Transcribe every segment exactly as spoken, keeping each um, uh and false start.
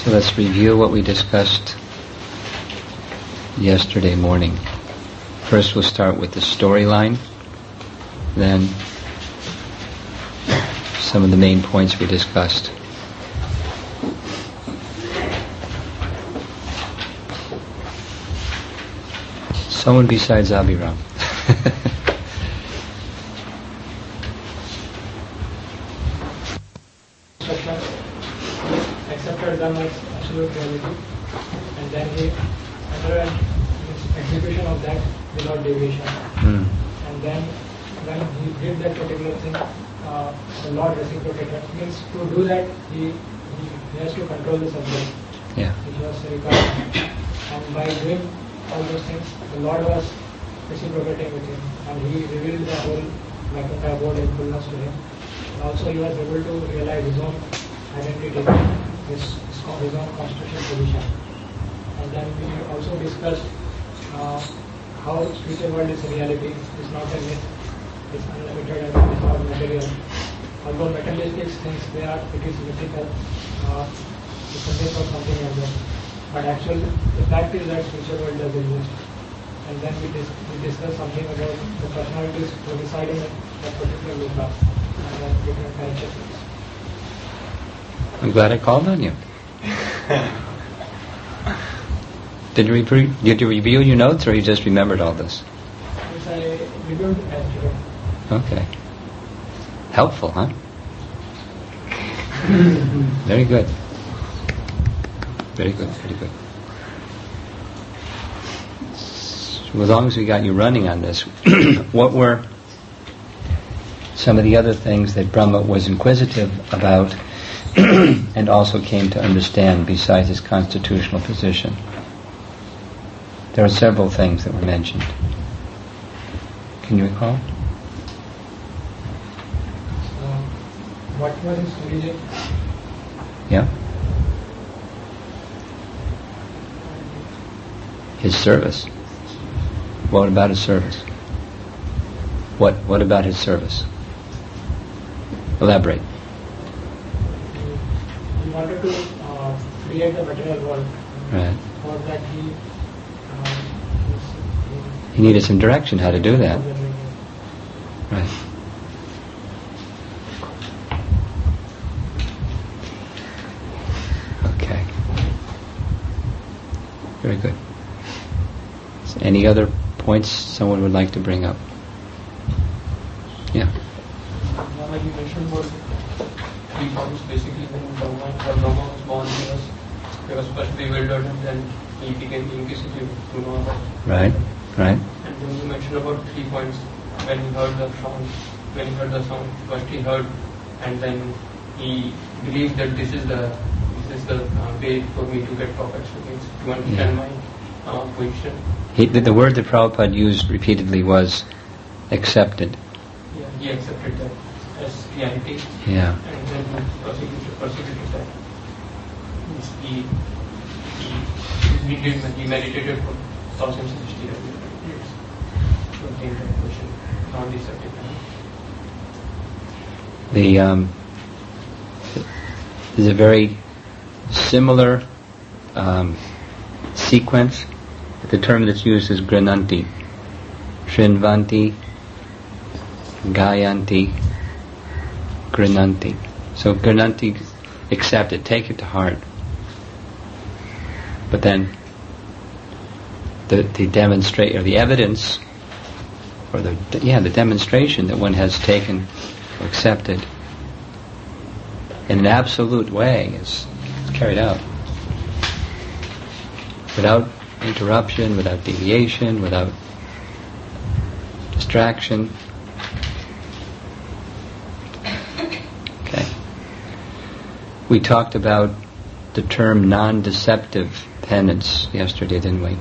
So let's review what we discussed yesterday morning. First we'll start with the storyline, then some of the main points we discussed. Someone besides Abhiram. Accepted them as absolute reality, and then he underwent execution of that without deviation. Mm. And then when he did that particular thing, uh, the Lord reciprocated. Means to do that, he, he, he has to control the subject, yeah. which was Ricardo. And by doing all those things, the Lord was reciprocating with him, and he revealed the whole Vaikuntha abode in fullness to him. And also he was able to realize his own identity, his, his own constitutional position. And then we also discussed uh, how spiritual world is a reality, it's not a myth, it's unlimited and it's not material. Although materialistic things they are, it is mythical, uh, it's a myth or something like that. But actually, the fact is that spiritual world does exist. And then we, dis- we discussed something about the personalities who reside in that particular loka and then different characters. I'm glad I called on you. Did you, re- did you review your notes, or you just remembered all this? Yes, I reviewed yesterday. Okay. Helpful, huh? Very good. Very good, very good. So as long as we got you running on this, what were some of the other things that Brahma was inquisitive about and also came to understand besides his constitutional position? There are several things that were mentioned. Can you recall? Uh, what was his religion? Yeah? His service. What about his service? What What about his service? Elaborate. He wanted to uh, create the material world. Right. For that he, uh, he needed some direction how to do that. Right. Okay. Very good. So any other points someone would like to bring up? Yeah. Now, like you mentioned about three forms, basically when Brahma, when Brahma was born, he was, he was first bewildered and then he became inquisitive to know about it. Right, right. And then you mentioned about three points. When he heard the sound, when he heard the sound, first he heard and then he believed that this is the this is the uh, way for me to get perfect. So means to understand Yeah. my uh, position. He, the, the word that Prabhupada used repeatedly was accepted. Yeah, he accepted that as reality. Yeah. And then he prosecuted, prosecuted that. Means he, he, he, did, he meditated for thousands of years to obtain that position, non-deceptive. The um, there's a very similar um, sequence. The term that's used is grananti, shrinvanti, gayanti, grananti. So grananti, accept it, take it to heart. But then the the demonstrate or the evidence, or the yeah the demonstration that one has taken or accepted in an absolute way is carried out without interruption, without deviation, without distraction. Okay. We talked about the term non-deceptive penance yesterday, didn't we?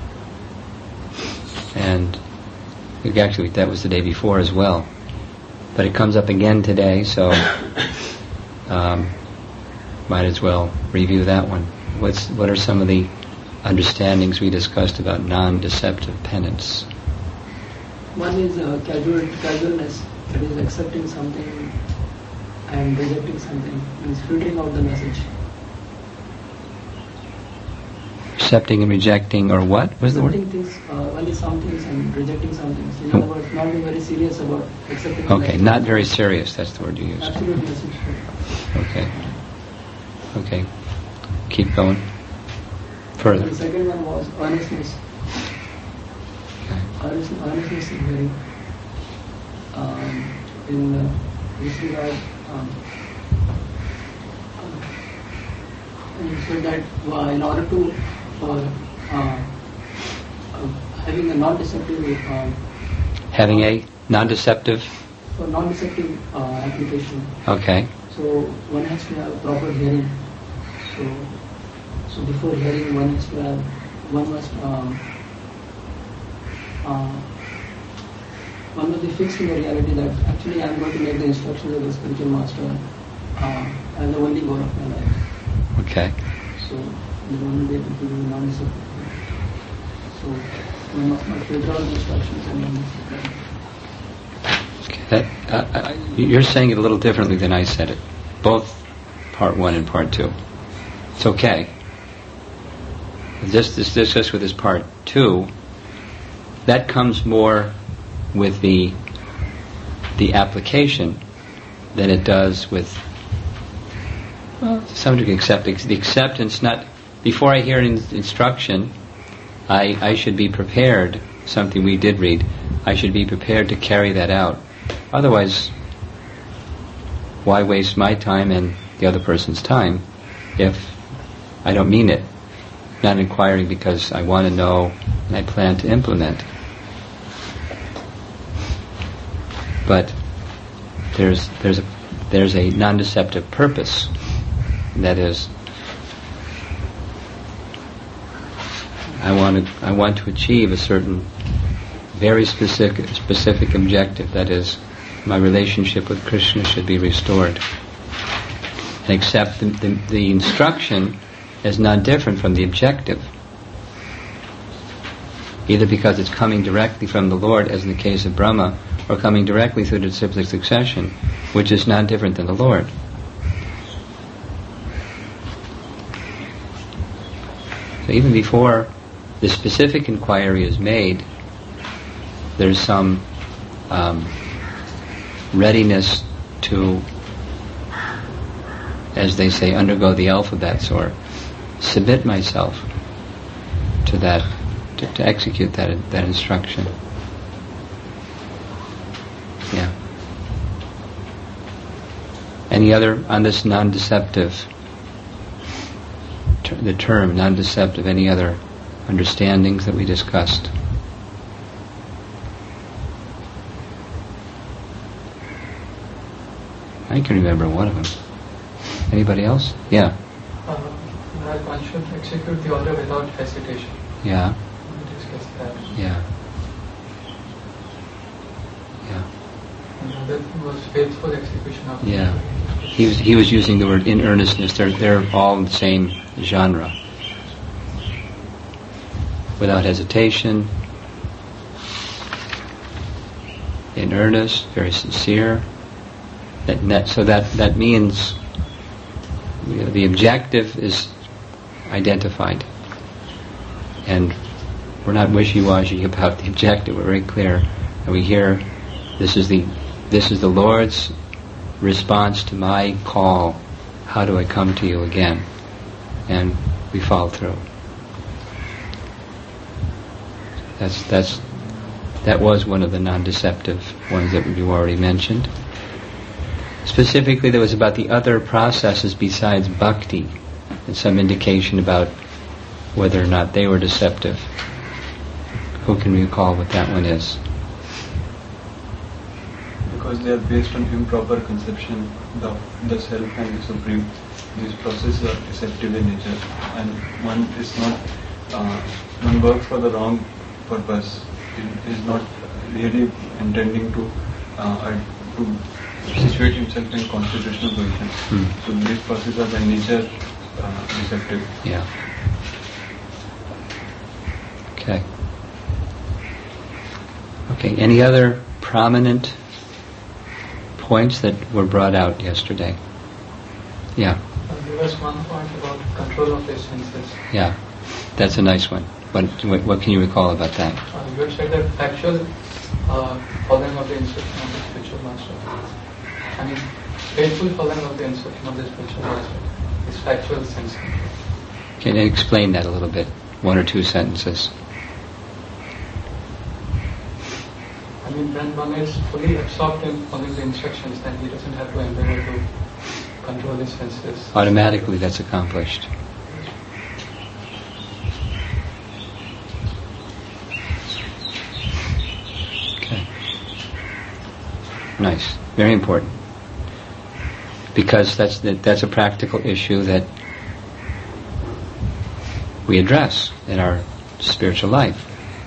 And actually that was the day before as well. But it comes up again today, so um, might as well review that one. What's what are some of the understandings we discussed about non-deceptive penance? One is uh, casual, casualness, that is accepting something and rejecting something, means filtering out the message. accepting and rejecting, or what was the word? Accepting things, uh, only some things, and rejecting some things. In other words, not being very serious about accepting. Okay, not very serious. That's the word you used. Absolutely essential. Okay. Okay. Keep going. Further. The second one was earnestness. Okay. Earnest, earnestness in hearing. Um, in uh, this regard, um, and so that uh, in order to for uh, uh, having a non-deceptive uh, Having a non-deceptive. for non-deceptive uh, application. Okay. So one has to have proper hearing. So, so before hearing, one has to have, one must, um, uh, one must be fixed in the reality that actually I am going to make the instructions of the spiritual master uh, as the only goal of my life. Okay. So then one will be able to do non-deceptive. So one must not withdraw the instructions and then. Okay. That, uh, uh, you're saying it a little differently than I said it. Both part one and part two. It's okay. This, this, this just with this part two, that comes more with the the application than it does with, well, to some degree, accepting the acceptance. Not before I hear an instruction, I I should be prepared. Something we did read. I should be prepared to carry that out. Otherwise, why waste my time and the other person's time if I don't mean it? Not inquiring because I want to know and I plan to implement. But there's there's a there's a non-deceptive purpose. That is, I want to I want to achieve a certain very specific specific objective. That is, my relationship with Krishna should be restored. And accept the, the, the instruction as not different from the objective. Either because it's coming directly from the Lord, as in the case of Brahma, or coming directly through the disciplic succession, which is not different than the Lord. So even before the specific inquiry is made, there's some um, readiness to, as they say, undergo the alphabets or submit myself to that, to, to execute that that instruction. Yeah. Any other on this non-deceptive, ter- the term non-deceptive? Any other understandings that we discussed? I can remember one of them. Anybody else? Yeah. Uh, that one should execute the order without hesitation. Yeah. We discussed that. Yeah. Yeah. Another was faithful execution of. Yeah. He was he was using the word in earnestness. They're they're all in the same genre. Without hesitation. In earnest, very sincere. That, that so that that means you know, the objective is identified, and we're not wishy-washy about the objective. We're very clear, and we hear this is the this is the Lord's response to my call. How do I come to you again? And we follow through. That's that's that was one of the non-deceptive ones that you already mentioned. Specifically, there was about the other processes besides bhakti, and some indication about whether or not they were deceptive. Who can recall what that one is? Because they are based on improper conception of the self and the supreme. These processes are deceptive in nature, and one is not uh, one works for the wrong purpose. It is not really intending to uh, to situate himself in constitutional position. Hmm. So these processes are by nature uh, deceptive. Yeah. Okay. Okay. Any other prominent points that were brought out yesterday? Yeah. Uh, there was one point about control of the senses. Yeah. That's a nice one. What, what, what can you recall about that? Uh, you had said that factual uh, following of the instruction of the spiritual master. I mean, faithful following of the instruction of the spiritual master is factual sense control. Can you explain that a little bit? One or two sentences. I mean, when one is fully absorbed in following the instructions, then he doesn't have to endeavor to control his senses. Automatically that's accomplished. Okay. Nice. Very important. Because that's the, that's a practical issue that we address in our spiritual life.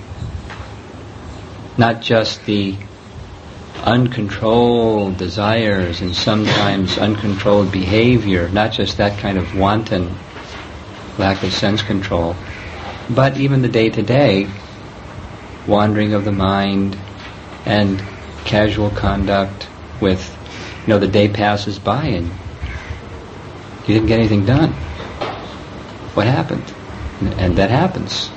Not just the uncontrolled desires and sometimes uncontrolled behavior, not just that kind of wanton lack of sense control, but even the day-to-day wandering of the mind and casual conduct with, you know, the day passes by and you didn't get anything done. What happened? And that happens.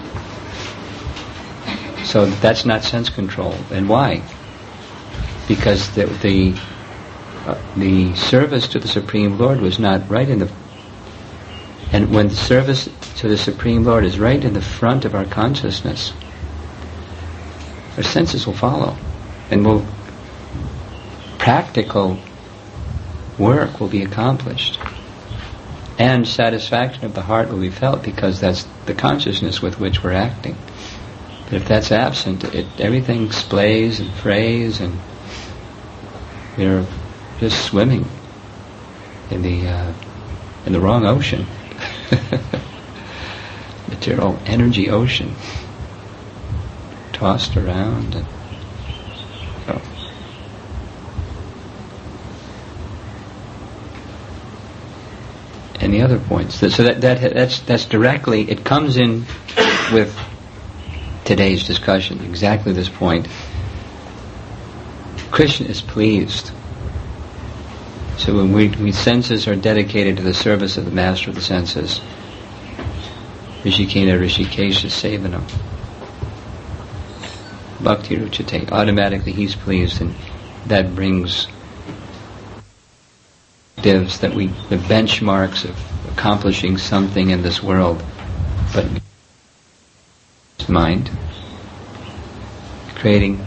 So that's not sense control. And why? Because the the, uh, the service to the Supreme Lord was not right in the... And when the service to the Supreme Lord is right in the front of our consciousness, our senses will follow. And will practical work will be accomplished. And satisfaction of the heart will be felt because that's the consciousness with which we're acting. But if that's absent, it, everything splays and frays, and we're just swimming in the uh, in the wrong ocean, material energy ocean, tossed around. And so. Any other points? So that, that that's that's directly, it comes in with today's discussion, exactly this point. Krishna is pleased. So when we, we senses are dedicated to the service of the master of the senses, Rishikena Rishikesha Sevanam, Bhakti Ruchate, automatically he's pleased, and that brings divs that we, the benchmarks of accomplishing something in this world, but mind, creating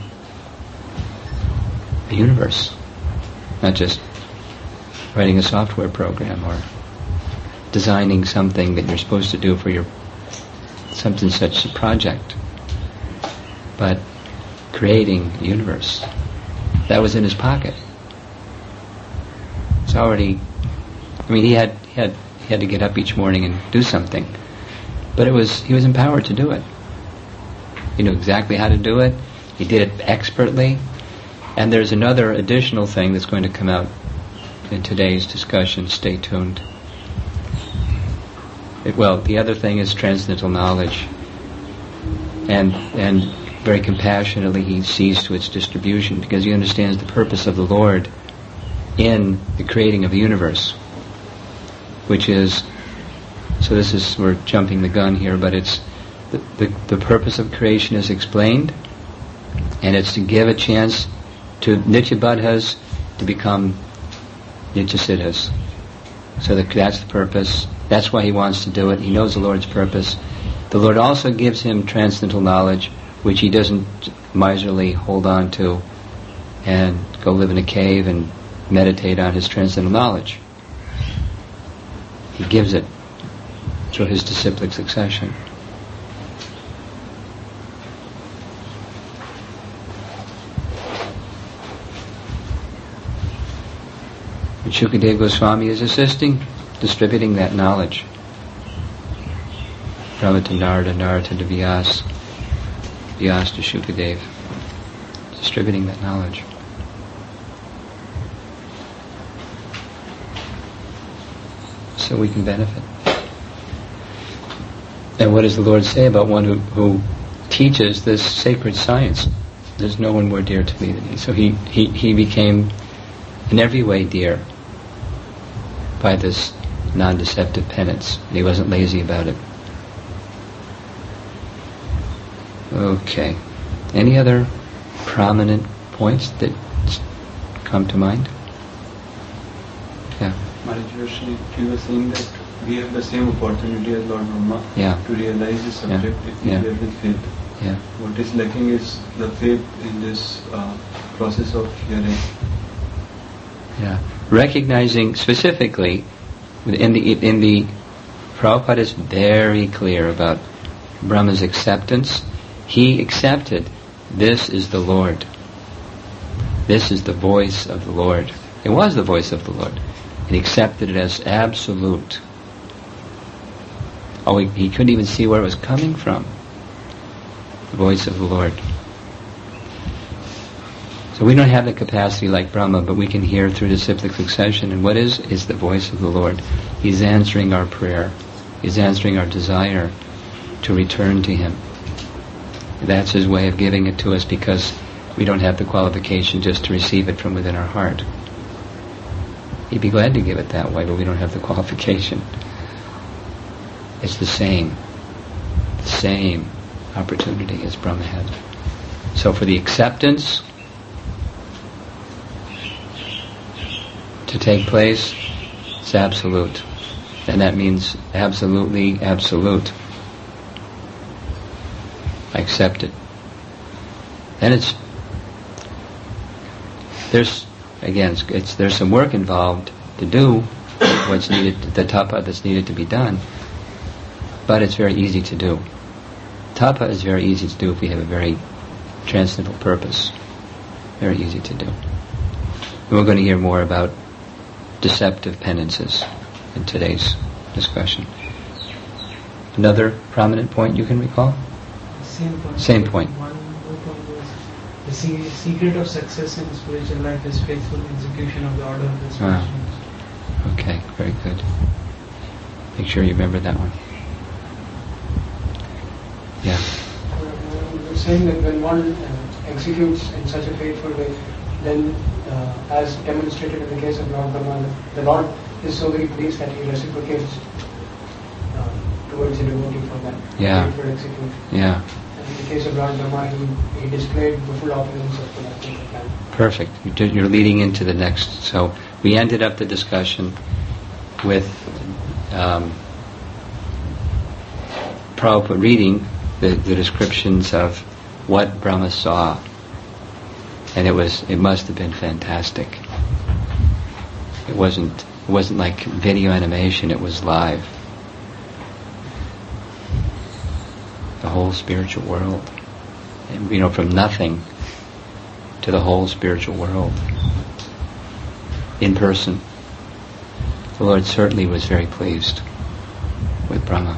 a universe, not just writing a software program or designing something that you're supposed to do for your something such a project, but creating a universe. That was in his pocket. It's already, I mean, he had he had he had to get up each morning and do something, but it was he was empowered to do it. He knew exactly how to do it. He did it expertly. And there's another additional thing that's going to come out in today's discussion. Stay tuned. It, well, the other thing is transcendental knowledge. And and very compassionately he sees to its distribution, because he understands the purpose of the Lord in the creating of the universe, which is, so this is, we're jumping the gun here, but it's the, the, the purpose of creation is explained, and it's to give a chance to Nityabadhas to become Nityasiddhas. So the, that's the purpose. That's why he wants to do it. He knows the Lord's purpose. The Lord also gives him transcendental knowledge, which he doesn't miserly hold on to and go live in a cave and meditate on his transcendental knowledge. He gives it through his disciplic succession. And Shukadeva Goswami is assisting, distributing that knowledge. Brahma to Narada, Narada to Vyas, Vyas to Shukadeva, distributing that knowledge. So we can benefit. And what does the Lord say about one who, who teaches this sacred science? There's no one more dear to me than he. So he, he, he became in every way dear by this non-deceptive penance, and he wasn't lazy about it. Okay. Any other prominent points that come to mind? Yeah. Maharaji, you were saying that we have the same opportunity as Lord Brahma Yeah. to realize the subject Yeah. if we Yeah. live with faith. Yeah. What is lacking is the faith in this uh, process of hearing. Yeah. Recognizing specifically in the in the Prabhupada is very clear about Brahma's acceptance. He accepted this is the Lord. This is the voice of the Lord. It was the voice of the Lord. And he accepted it as absolute. Oh, he, he couldn't even see where it was coming from. The voice of the Lord. So we don't have the capacity like Brahma, but we can hear through disciplic succession. And what is? Is the voice of the Lord. He's answering our prayer. He's answering our desire to return to Him. That's His way of giving it to us because we don't have the qualification just to receive it from within our heart. He'd be glad to give it that way, but we don't have the qualification. It's the same. The same opportunity as Brahma had. So for the acceptance to take place, it's absolute. And that means absolutely absolute. I accept it. Then it's there's again it's, it's there's some work involved to do what's needed, the tapa that's needed to be done, but it's very easy to do. Tapa is very easy to do if we have a very transcendental purpose. Very easy to do. And we're going to hear more about deceptive penances in today's discussion. Another prominent point you can recall? Same point. Same point. One more point was the se- secret of success in spiritual life is faithful execution of the order of the Ah. instructions. Okay, very good. Make sure you remember that one. Yeah. Uh, you're saying that when one uh, executes in such a faithful way, then uh, as demonstrated in the case of Lord Brahma, the Lord is so very pleased that He reciprocates uh, towards the devotee for that Yeah. faithful execution. Yeah. And in the case of Lord Brahma, he, he displayed the full opulence of the Lord plan. Perfect. You're you're leading into the next. So we ended up the discussion with um, Prabhupada reading the, the descriptions of what Brahma saw, and it was it must have been fantastic. It wasn't it wasn't like video animation. It was live. The whole spiritual world, and, you know, from nothing to the whole spiritual world in person. The Lord certainly was very pleased with Brahma.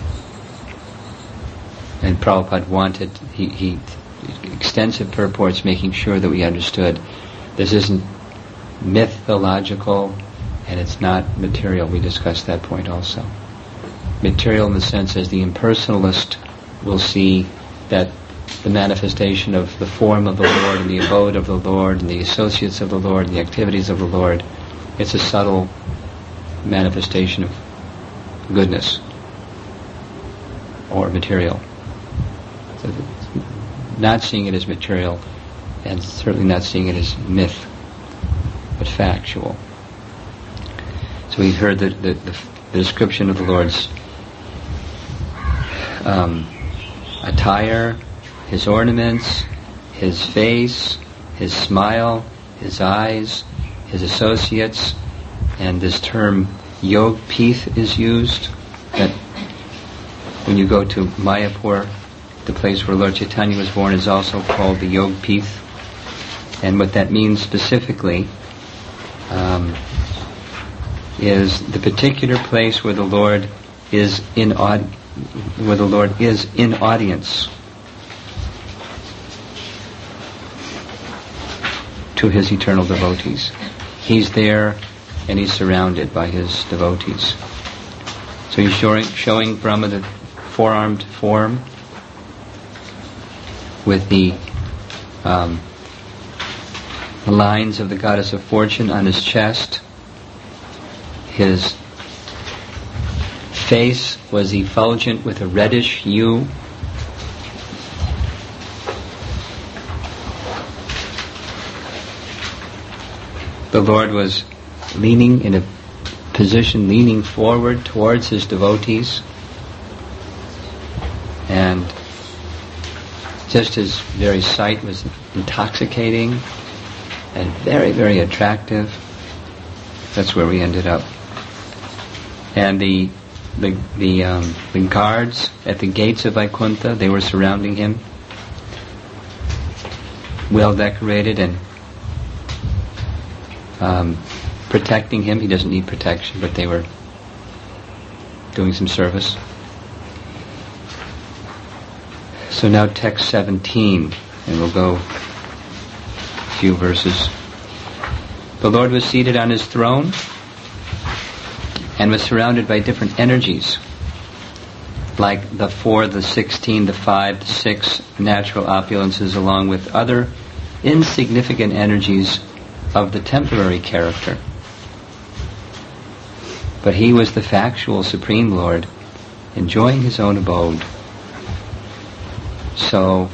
And Prabhupada wanted, he, he extensive purports making sure that we understood this isn't mythological and it's not material. We discussed that point also. Material in the sense as the impersonalist will see that the manifestation of the form of the Lord and the abode of the Lord and the associates of the Lord and the activities of the Lord, it's a subtle manifestation of goodness or material. So not seeing it as material and certainly not seeing it as myth, but factual. So we heard the, the, the, the description of the Lord's um, attire, His ornaments, His face, His smile, His eyes, His associates, and this term Yog Pith is used. That when you go to Mayapur, the place where Lord Chaitanya was born is also called the Yog Pith. And what that means specifically um, is the particular place where the Lord is in aud- where the Lord is in audience to His eternal devotees. He's there and He's surrounded by His devotees. So He's showing, showing Brahma the four-armed form with the um, lines of the goddess of fortune on his chest. His face was effulgent with a reddish hue. the Lord was leaning in a position, leaning forward towards his devotees, and just his very sight was intoxicating and very, very attractive. That's where we ended up. And the the the, um, the guards at the gates of Vaikuntha, they were surrounding him, well decorated and um, protecting him. He doesn't need protection, but they were doing some service. So now text seventeen, and we'll go a few verses. The Lord was seated on his throne and was surrounded by different energies, like the four, the sixteen, the five, the six natural opulences, along with other insignificant energies of the temporary character. But he was the factual Supreme Lord, enjoying his own abode. So,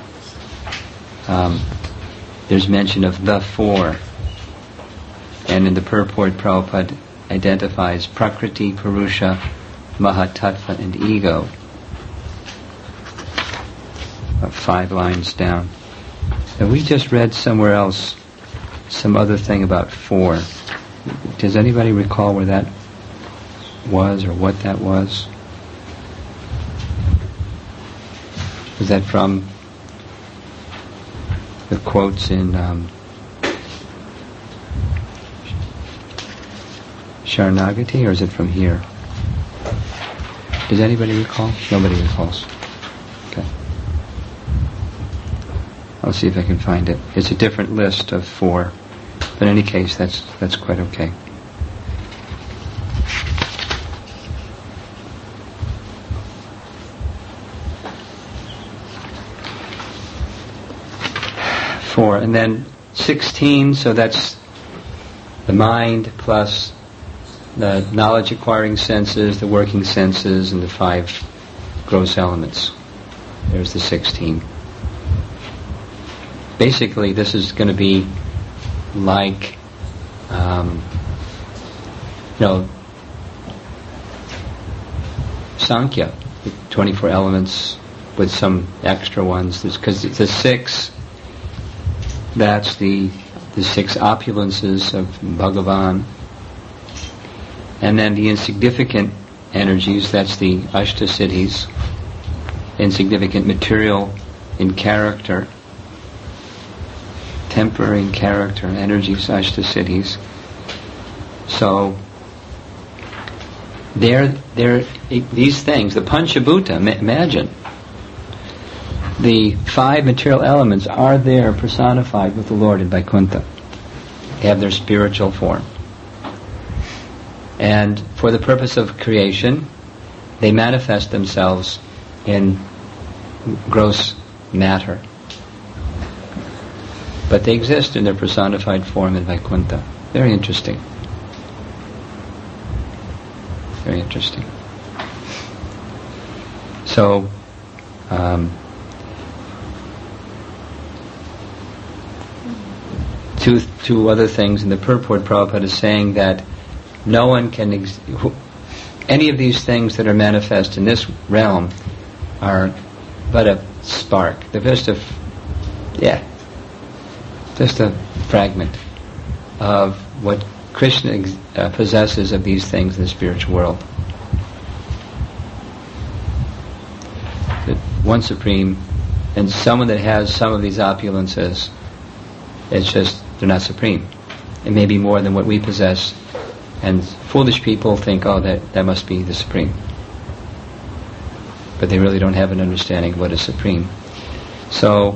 um, there's mention of the four, and in the purport, Prabhupada identifies Prakriti, Purusha, Mahatattva, and Ego. About five lines down. And we just read somewhere else some other thing about four. Does anybody recall where that was or what that was? Was that from the quotes in um, Sharanagati, or is it from here? Does anybody recall? Nobody recalls. Okay. I'll see if I can find it. It's a different list of four. But in any case, that's that's quite okay. Four. And then sixteen, so that's the mind plus the knowledge acquiring senses, the working senses, and the five gross elements. There's the sixteen. Basically, this is going to be like, um, you know, Sankhya, the twenty-four elements with some extra ones. Because the six, that's the the six opulences of Bhagavan. And then the insignificant energies, that's the Ashtasiddhis, insignificant material in character, temporary in character, energies, Ashtasiddhis. So, they're, they're, these things, the Panchabhuta, imagine, the five material elements are there personified with the Lord in Vaikuntha. They have their spiritual form. And for the purpose of creation, they manifest themselves in gross matter. But they exist in their personified form in Vaikuntha. Very interesting. Very interesting. So, um, two, two other things in the purport, Prabhupada is saying that no one can, ex- any of these things that are manifest in this realm are but a spark. They're just a, yeah, just a fragment of what Krishna ex- uh, possesses of these things in the spiritual world. That one Supreme, and someone that has some of these opulences, it's just, they're not Supreme. It may be more than what we possess. And foolish people think, oh, that, that must be the Supreme. But they really don't have an understanding of what is Supreme. So,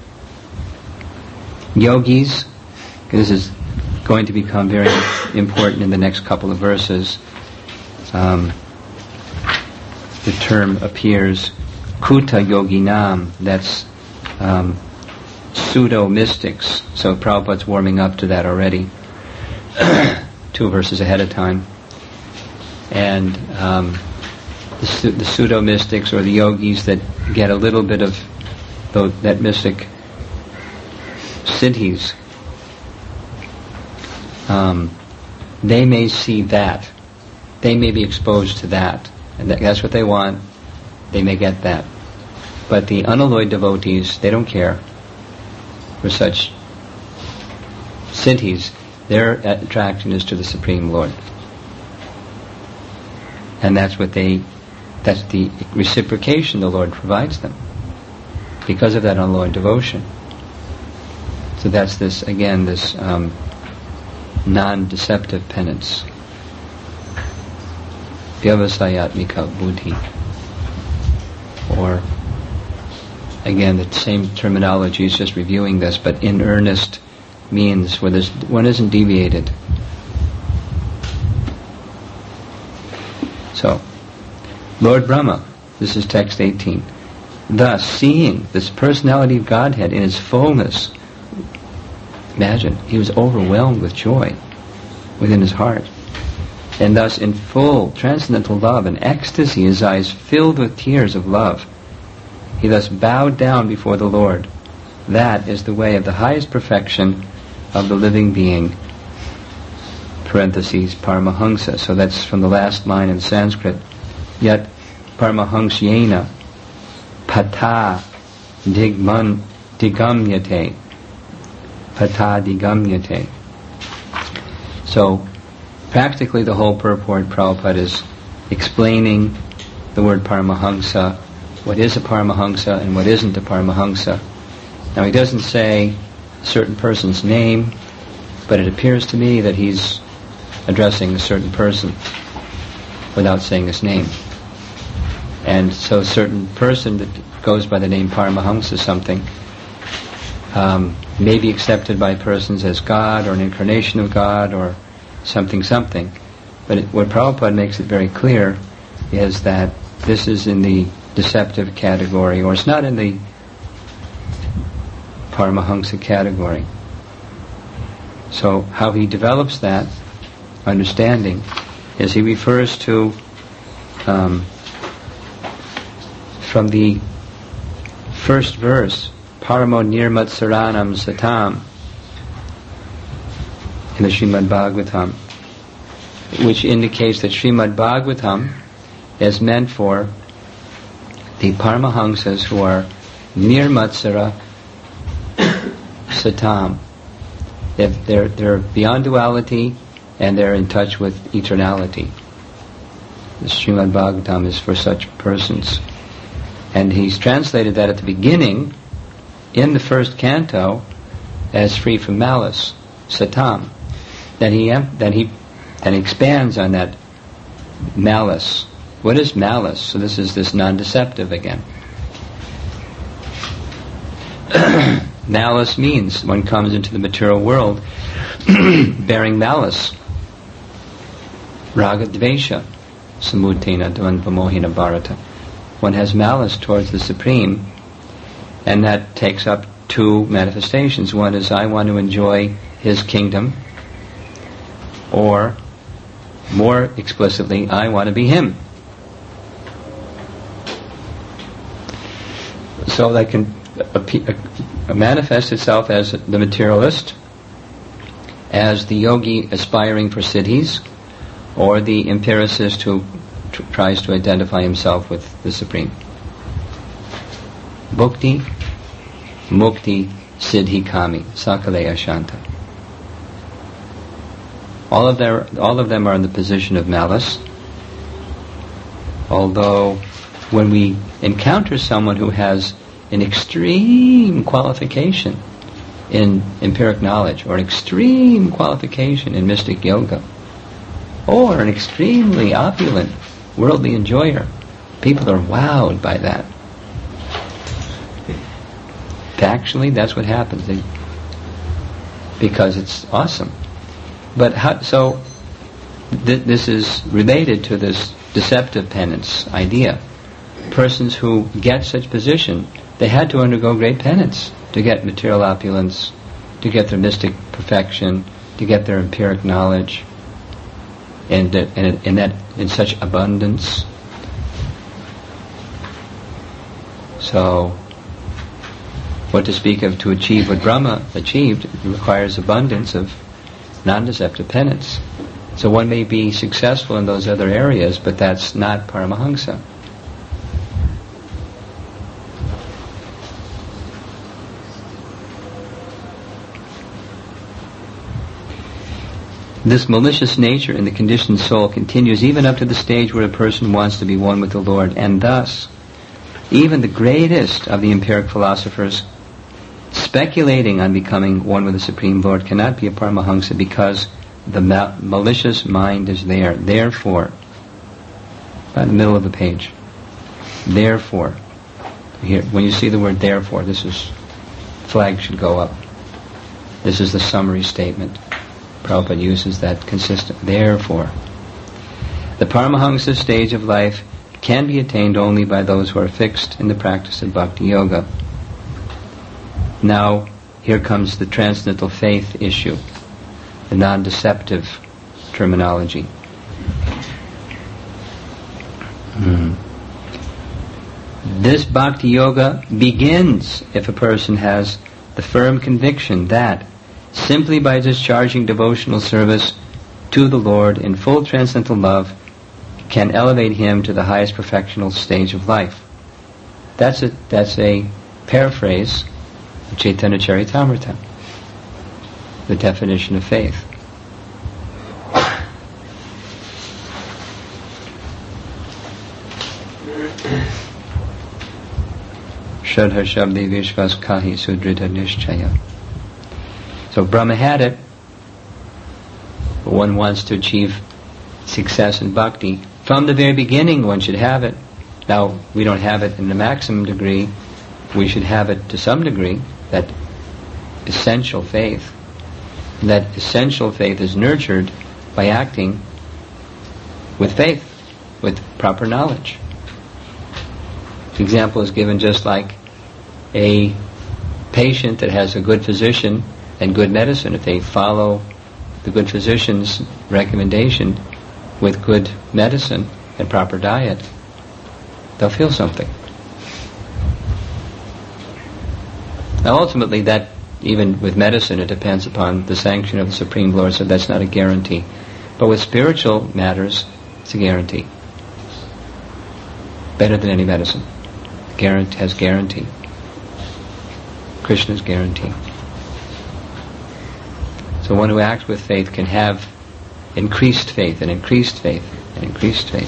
yogis, this is going to become very important in the next couple of verses. Um, the term appears, Kuta Yoginam, that's um, pseudo-mystics. So Prabhupada's warming up to that already. Two verses ahead of time. And um, the, the pseudo-mystics or the yogis that get a little bit of the, that mystic siddhis um, they may see that. They may be exposed to that. And that, that's what they want. They may get that. But the unalloyed devotees, they don't care for such siddhis. Their attraction is to the Supreme Lord. And that's what they, that's the reciprocation the Lord provides them because of that unalloyed devotion. So that's this, again, this um, non-deceptive penance. Vyavasayatmika buddhi. Or, again, the same terminology is just reviewing this, but in earnest means where there's, one isn't deviated. So, Lord Brahma, this is text eighteen. Thus, seeing this personality of Godhead in its fullness, imagine, he was overwhelmed with joy within his heart. And thus, in full transcendental love and ecstasy, his eyes filled with tears of love, he thus bowed down before the Lord. That is the way of the highest perfection of the living being. Parentheses, Paramahansa. So that's from the last line in Sanskrit. Yet, Paramahansyena pata digman digamyate. Pata digamyate. So, practically the whole purport Prabhupada is explaining the word Paramahansa, what is a Paramahansa and what isn't a Paramahansa. Now he doesn't say a certain person's name, but it appears to me that he's addressing a certain person without saying his name. And so a certain person that goes by the name Paramahansa something um, may be accepted by persons as God or an incarnation of God or something something. But it, what Prabhupada makes it very clear is that this is in the deceptive category, or it's not in the Paramahansa category. So how he develops that understanding is he refers to um, from the first verse, Paramo Nirmatsaranam Satam, in the Srimad Bhagavatam, which indicates that Srimad Bhagavatam is meant for the Paramahansas who are Nirmatsara Satam. They're, they're, they're beyond duality and they're in touch with eternality. The Srimad Bhagavatam is for such persons. And he's translated that at the beginning, in the first canto, as free from malice, Satam. Then he then he then he expands on that malice. What is malice? So this is this non-deceptive again. Malice means one comes into the material world bearing malice. Raga dvesha, samudtena dvandva mohina bharata. One has malice towards the Supreme, and that takes up two manifestations. One is I want to enjoy His kingdom, or more explicitly, I want to be Him. So that can uh, manifest itself as the materialist, as the yogi aspiring for siddhis, or the empiricist who tr- tries to identify himself with the Supreme. Bhukti, mukti, siddhi kami, sakaleya shanta. All of their, all of them are in the position of malice. Although, when we encounter someone who has an extreme qualification in empiric knowledge, or an extreme qualification in mystic yoga, or an extremely opulent worldly enjoyer, people are wowed by that. Actually, that's what happens. They, because it's awesome. But how, so th- this is related to this deceptive penance idea. Persons who get such position, they had to undergo great penance to get material opulence, to get their mystic perfection, to get their empiric knowledge, and uh, in, in that in such abundance. So, what to speak of to achieve what Brahma achieved requires abundance of non-deceptive penance. So one may be successful in those other areas, but that's not Paramahamsa. This malicious nature in the conditioned soul continues even up to the stage where a person wants to be one with the Lord, and thus even the greatest of the empiric philosophers speculating on becoming one with the Supreme Lord cannot be a Paramahamsa because the ma- malicious mind is there. Therefore, about the middle of the page, therefore, here, when you see the word therefore, this is, flag should go up. This is the summary statement. Prabhupada uses that consistent. Therefore, the Paramahamsa stage of life can be attained only by those who are fixed in the practice of Bhakti Yoga. Now, here comes the transcendental faith issue, the non-deceptive terminology. Hmm. This Bhakti Yoga begins if a person has the firm conviction that simply by discharging devotional service to the Lord in full transcendental love can elevate him to the highest perfectional stage of life. That's a, that's a paraphrase of Chaitanya Charitamrita, the definition of faith. Shraddha Shabdi Vishvas Kahi Sudrita Nishchaya. So Brahma had it, but one wants to achieve success in bhakti. From the very beginning one should have it. Now, we don't have it in the maximum degree. We should have it to some degree, that essential faith. And that essential faith is nurtured by acting with faith, with proper knowledge. The example is given just like a patient that has a good physician and good medicine. If they follow the good physician's recommendation with good medicine and proper diet, they'll feel something. Now ultimately that, even with medicine, it depends upon the sanction of the Supreme Lord, so that's not a guarantee. But with spiritual matters, it's a guarantee. Better than any medicine. Guarantee has guarantee. Krishna's guarantee. So one who acts with faith can have increased faith and increased faith and increased faith.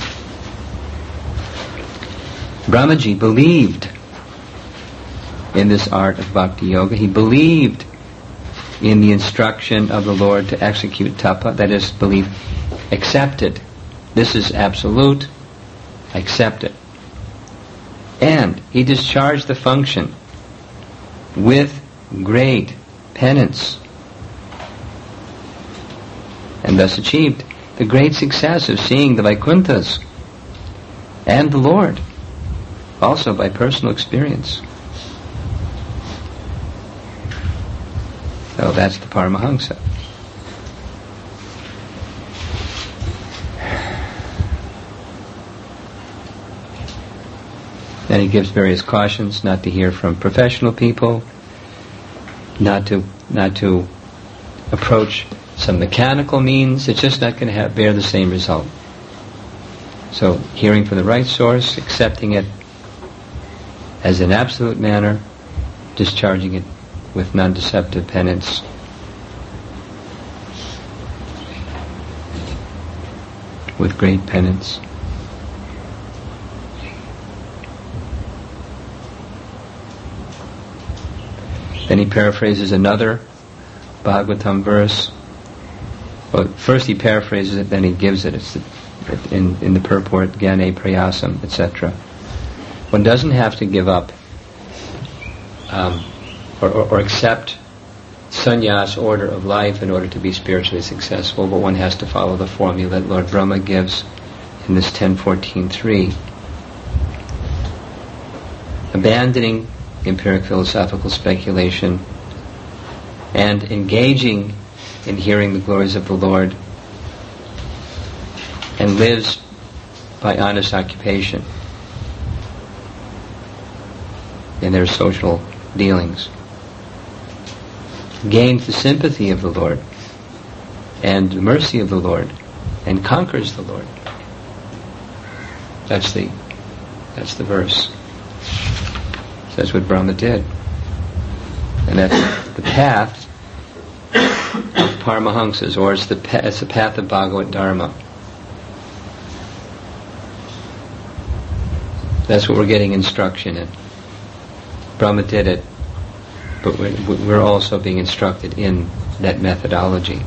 Brahmaji believed in this art of Bhakti Yoga. He believed in the instruction of the Lord to execute tapa, that is, believe, accept it. This is absolute, accept it. And he discharged the function with great penance, and thus achieved the great success of seeing the Vaikunthas and the Lord, also by personal experience. So that's the Paramahamsa. Then he gives various cautions not to hear from professional people, not to not to approach some mechanical means. It's just not going to have, bear the same result. So hearing from the right source, accepting it as an absolute manner, discharging it with non-deceptive penance. With great penance. Then he paraphrases another Bhagavatam verse. Well, first he paraphrases it, then he gives it. It's in, in the purport, Gyane Prayasam, et cetera. One doesn't have to give up um, or, or, or accept sannyas order of life in order to be spiritually successful, but one has to follow the formula that Lord Brahma gives in this ten fourteen three. Abandoning empiric philosophical speculation and engaging in hearing the glories of the Lord, and lives by honest occupation in their social dealings, gains the sympathy of the Lord, and the mercy of the Lord, and conquers the Lord. That's the that's the verse. That's what Brahma did. And that's the path of Paramahamsas, or it's the, pa- it's the path of Bhagavad Dharma. That's what we're getting instruction in. Brahma did it, but we're, we're also being instructed in that methodology.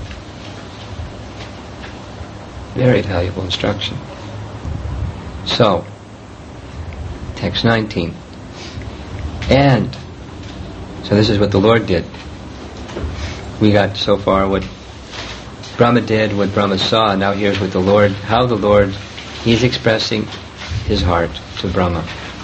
Very valuable instruction. So, text nineteen. And, so this is what the Lord did. We got so far what Brahma did, what Brahma saw. Now here's what the Lord, how the Lord, He's expressing His heart to Brahma.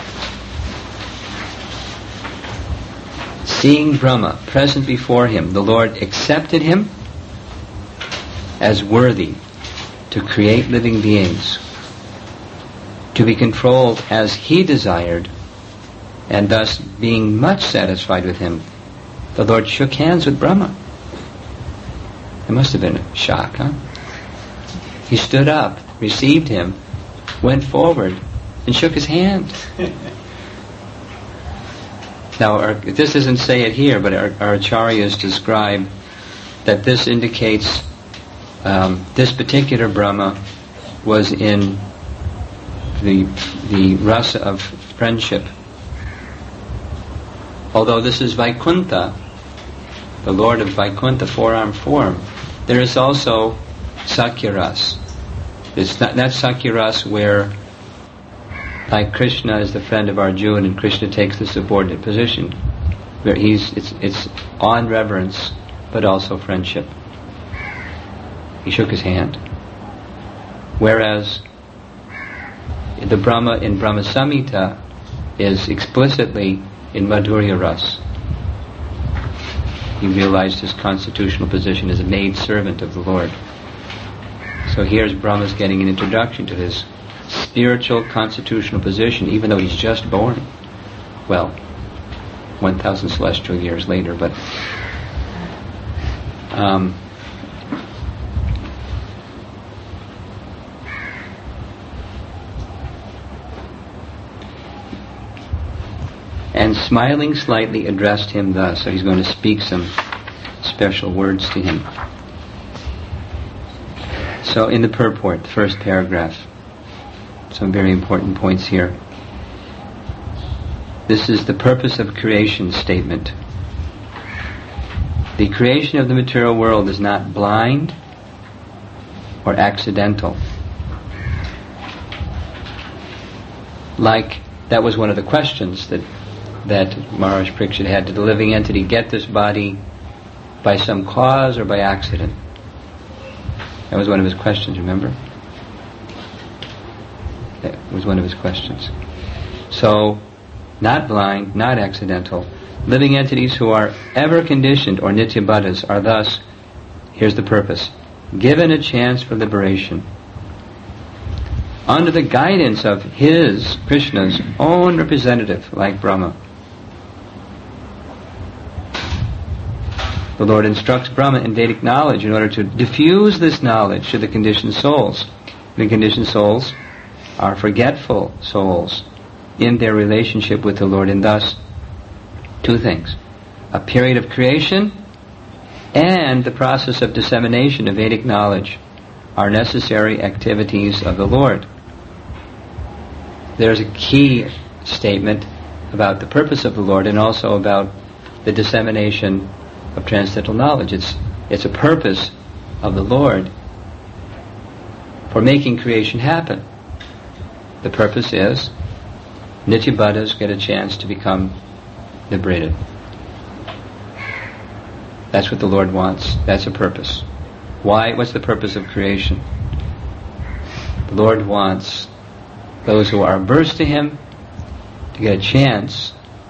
Seeing Brahma present before him, the Lord accepted him as worthy to create living beings, to be controlled as he desired, and thus being much satisfied with him, the Lord shook hands with Brahma. It must have been a shock, huh? He stood up, received him, went forward, and shook his hand. Now, our, this doesn't say it here, but our, our acharyas describe that this indicates um, this particular Brahma was in the the rasa of friendship. Although this is Vaikuntha, the Lord of Vaikuntha, four-armed form, there is also Sakya-ras. It's not, not Sakya-ras where, like Krishna is the friend of Arjuna and Krishna takes the subordinate position, where he's it's it's on reverence but also friendship. He shook his hand. Whereas the Brahma in Brahma Samhita is explicitly in Madhurya Ras. He realized his constitutional position as a maid servant of the Lord. So here's Brahma's getting an introduction to his spiritual constitutional position, even though he's just born. Well, one thousand celestial years later, but um, and smiling slightly addressed him thus. So he's going to speak some special words to him. So in the purport, the first paragraph, some very important points here. This is the purpose of creation statement. The creation of the material world is not blind or accidental. Like, that was one of the questions that that Maharaj Parikshit had. Did the living entity get this body by some cause or by accident? That was one of his questions, remember? That was one of his questions. So, not blind, not accidental. Living entities who are ever conditioned or nitya-buddhas are thus, here's the purpose, given a chance for liberation. Under the guidance of his, Krishna's, own representative, like Brahma. The Lord instructs Brahma in Vedic knowledge in order to diffuse this knowledge to the conditioned souls. The conditioned souls are forgetful souls in their relationship with the Lord, and thus, two things. A period of creation and the process of dissemination of Vedic knowledge are necessary activities of the Lord. There's a key statement about the purpose of the Lord and also about the dissemination of transcendental knowledge. It's it's a purpose of the Lord for making creation happen. The purpose is nitya-buddhas get a chance to become liberated. That's what the Lord wants. That's a purpose. Why? What's the purpose of creation? The Lord wants those who are averse to Him to get a chance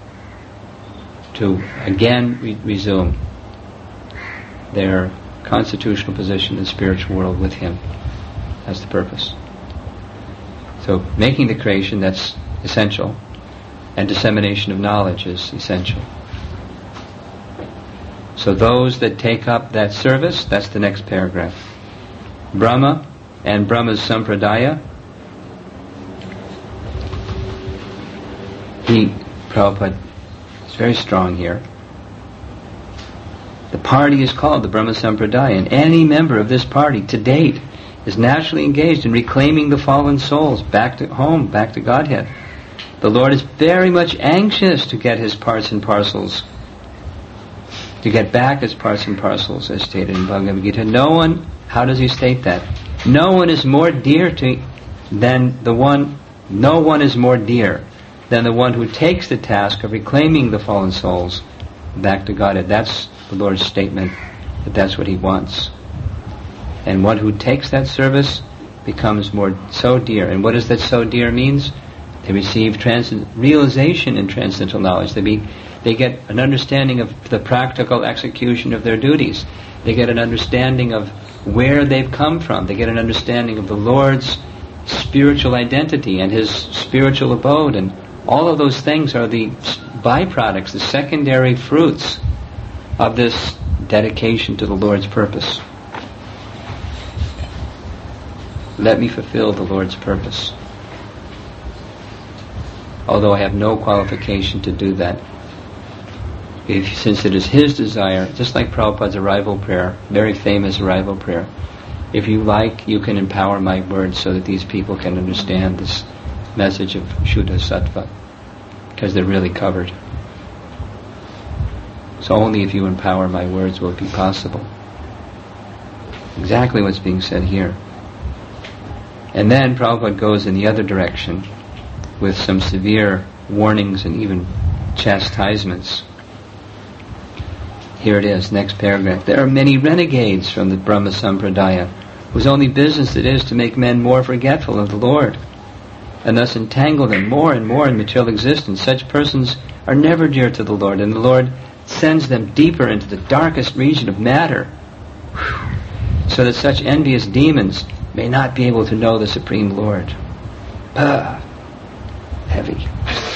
to again re- resume their constitutional position in the spiritual world with Him. That's the purpose. So making the creation, that's essential, and dissemination of knowledge is essential. So those that take up that service, that's the next paragraph. Brahma and Brahma's Sampradaya. He, Prabhupada, is very strong here. The party is called the Brahma Sampradaya, and any member of this party to date is naturally engaged in reclaiming the fallen souls back to home, back to Godhead. The Lord is very much anxious to get his parts and parcels, to get back his parts and parcels, as stated in Bhagavad Gita. No one, how does he state that? No one is more dear to than the one, no one is more dear than the one who takes the task of reclaiming the fallen souls back to Godhead. That's the Lord's statement, that that's what he wants. And one who takes that service becomes more so dear. And what does that so dear means? They receive transcend- realization in transcendental knowledge. They be, they get an understanding of the practical execution of their duties. They get an understanding of where they've come from. They get an understanding of the Lord's spiritual identity and his spiritual abode. And all of those things are the byproducts, the secondary fruits of this dedication to the Lord's purpose. Let me fulfill the Lord's purpose. Although I have no qualification to do that. If, since it is his desire, just like Prabhupada's arrival prayer, very famous arrival prayer, if you like, you can empower my words so that these people can understand this message of Shuddha Sattva, because they're really covered. So only if you empower my words will it be possible. Exactly what's being said here. And then Prabhupada goes in the other direction with some severe warnings and even chastisements. Here it is, next paragraph. There are many renegades from the Brahma Sampradaya whose only business it is to make men more forgetful of the Lord and thus entangle them more and more in material existence. Such persons are never dear to the Lord, and the Lord sends them deeper into the darkest region of matter, so that such envious demons may not be able to know the Supreme Lord. Ah, heavy.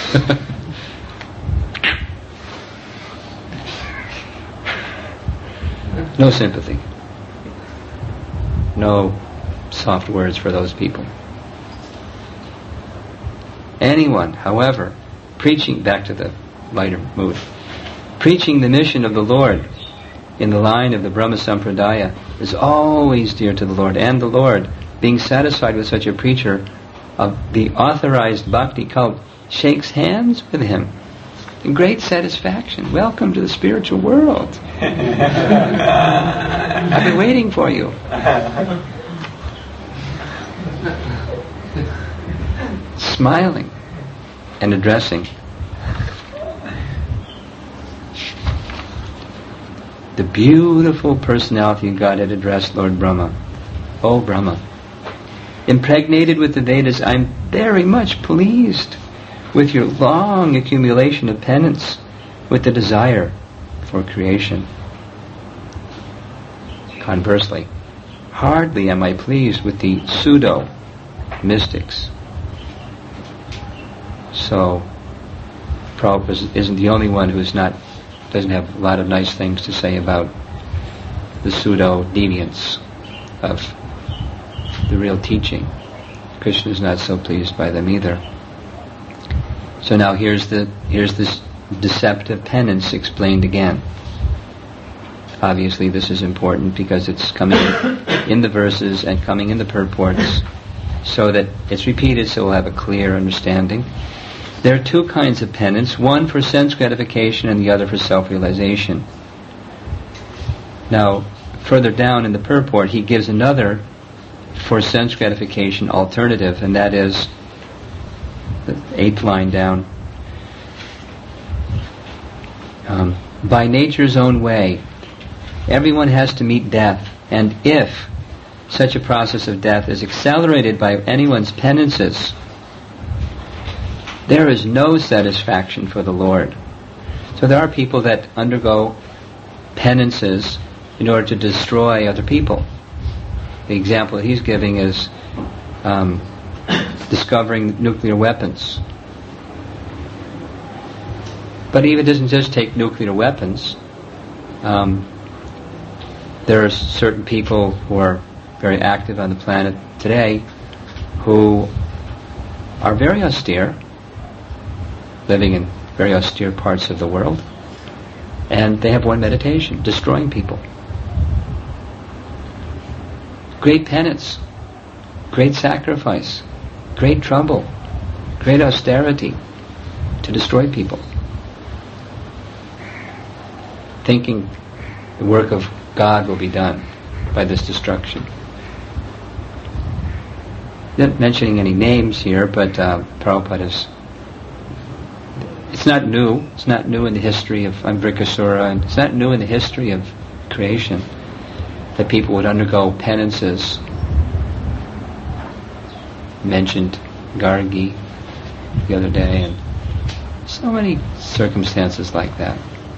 No sympathy. No soft words for those people. Anyone, however, preaching, back to the lighter mood, preaching the mission of the Lord in the line of the Brahma Sampradaya is always dear to the Lord, and the Lord, being satisfied with such a preacher of the authorized bhakti cult, shakes hands with him in great satisfaction. Welcome to the spiritual world. I've been waiting for you. Smiling and addressing the beautiful personality of God had addressed Lord Brahma. Oh Brahma, impregnated with the Vedas, I'm very much pleased with your long accumulation of penance, with the desire for creation. Conversely, hardly am I pleased with the pseudo mystics. So, Prabhupada isn't the only one who's not doesn't have a lot of nice things to say about the pseudo-deviants of the real teaching. Krishna is not so pleased by them either. So now here's the here's this deceptive penance explained again. Obviously this is important because it's coming in the verses and coming in the purports, so that it's repeated so we'll have a clear understanding. There are two kinds of penance, one for sense gratification and the other for self-realization. Now, further down in the purport, he gives another for sense gratification alternative, and that is the eighth line down. Um, by nature's own way, everyone has to meet death, and if such a process of death is accelerated by anyone's penances, there is no satisfaction for the Lord. So there are people that undergo penances in order to destroy other people. The example that he's giving is um, discovering nuclear weapons. But he even doesn't just take nuclear weapons. Um, there are certain people who are very active on the planet today who are very austere, living in very austere parts of the world, and they have one meditation: destroying people. Great penance, great sacrifice, great trouble, great austerity to destroy people. Thinking the work of God will be done by this destruction. Not mentioning any names here, but uh, Prabhupada is... It's not new. It's not new in the history of Ambrikasura, and it's not new in the history of creation that people would undergo penances. Mentioned Gargi the other day, and so many circumstances like that.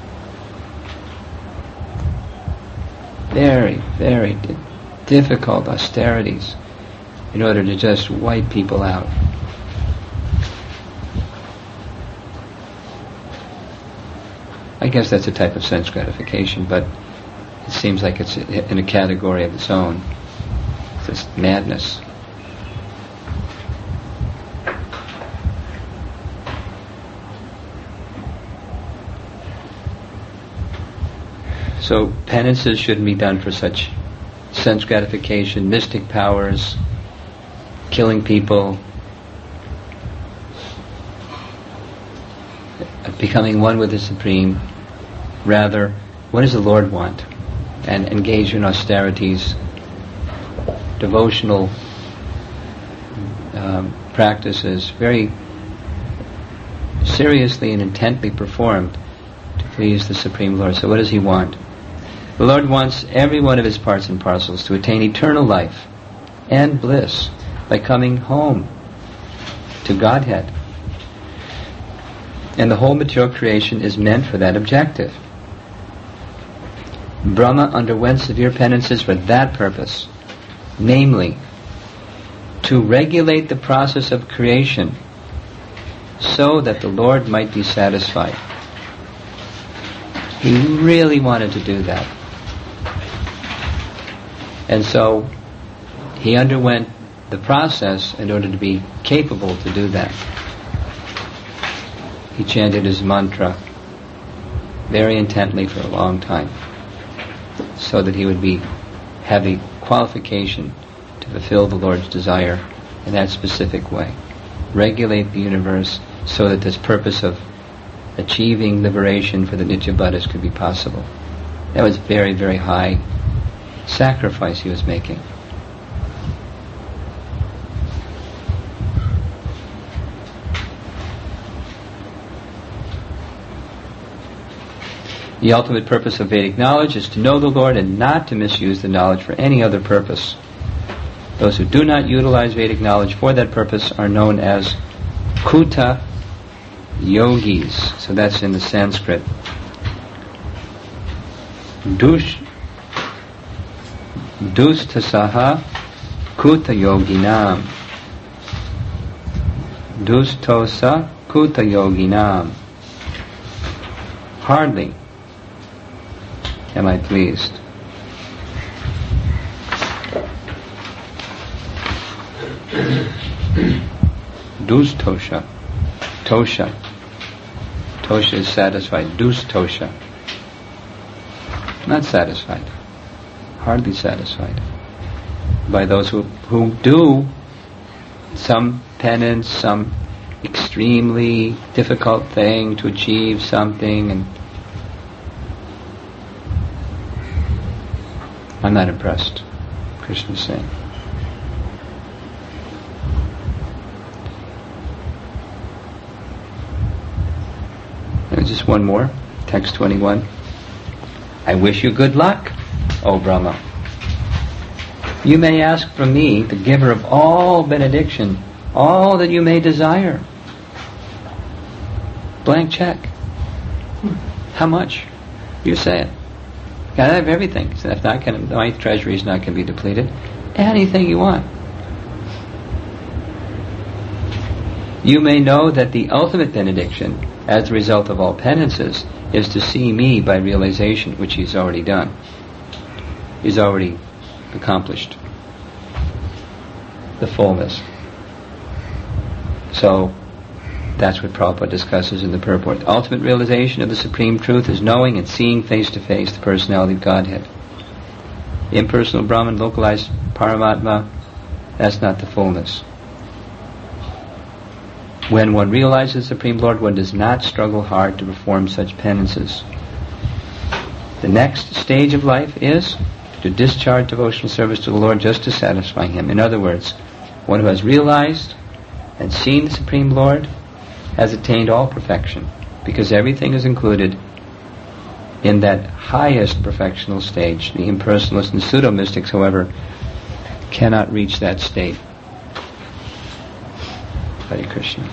Very, very di- difficult austerities in order to just wipe people out. I guess that's a type of sense gratification, but it seems like it's in a category of its own. It's just madness. So penances shouldn't be done for such sense gratification, mystic powers, killing people, becoming one with the Supreme. Rather, what does the Lord want? And engage in austerities, devotional um, practices, very seriously and intently performed to please the Supreme Lord. So what does He want? The Lord wants every one of His parts and parcels to attain eternal life and bliss by coming home to Godhead. And the whole material creation is meant for that objective. Brahma underwent severe penances for that purpose, namely, to regulate the process of creation so that the Lord might be satisfied. He really wanted to do that. And so he underwent the process in order to be capable to do that. He chanted his mantra very intently for a long time, so that he would be have the qualification to fulfill the Lord's desire in that specific way. Regulate the universe so that this purpose of achieving liberation for the Nitya Buddhas could be possible. That was very, very high sacrifice he was making. The ultimate purpose of Vedic knowledge is to know the Lord and not to misuse the knowledge for any other purpose. Those who do not utilize Vedic knowledge for that purpose are known as Kuta yogis. So that's in the Sanskrit. Dush Dustasaha Kuta yoginam. Dustosa Kuta yoginam. Hardly am I pleased. Dustosha. Tosha. Tosha is satisfied. Dustosha. Not satisfied. Hardly satisfied. By those who, who do some penance, some extremely difficult thing to achieve something, and I'm not impressed, Krishna is saying. And just one more, text twenty-one. I wish you good luck, O Brahma. You may ask from me, the giver of all benediction, all that you may desire. Blank check. How much? You say it. I have everything. So if not, can, my treasury is not going to be depleted. Anything you want. You may know that the ultimate benediction, as the result of all penances, is to see me by realization, which he's already done. He's already accomplished the fullness. So, that's what Prabhupada discusses in the purport. The ultimate realization of the Supreme Truth is knowing and seeing face to face the personality of Godhead. The impersonal Brahman, localized Paramatma, that's not the fullness. When one realizes the Supreme Lord, one does not struggle hard to perform such penances. The next stage of life is to discharge devotional service to the Lord just to satisfy Him. In other words, one who has realized and seen the Supreme Lord has attained all perfection, because everything is included in that highest perfectional stage. The impersonalists and pseudo-mystics, however, cannot reach that state. Hare Krishna.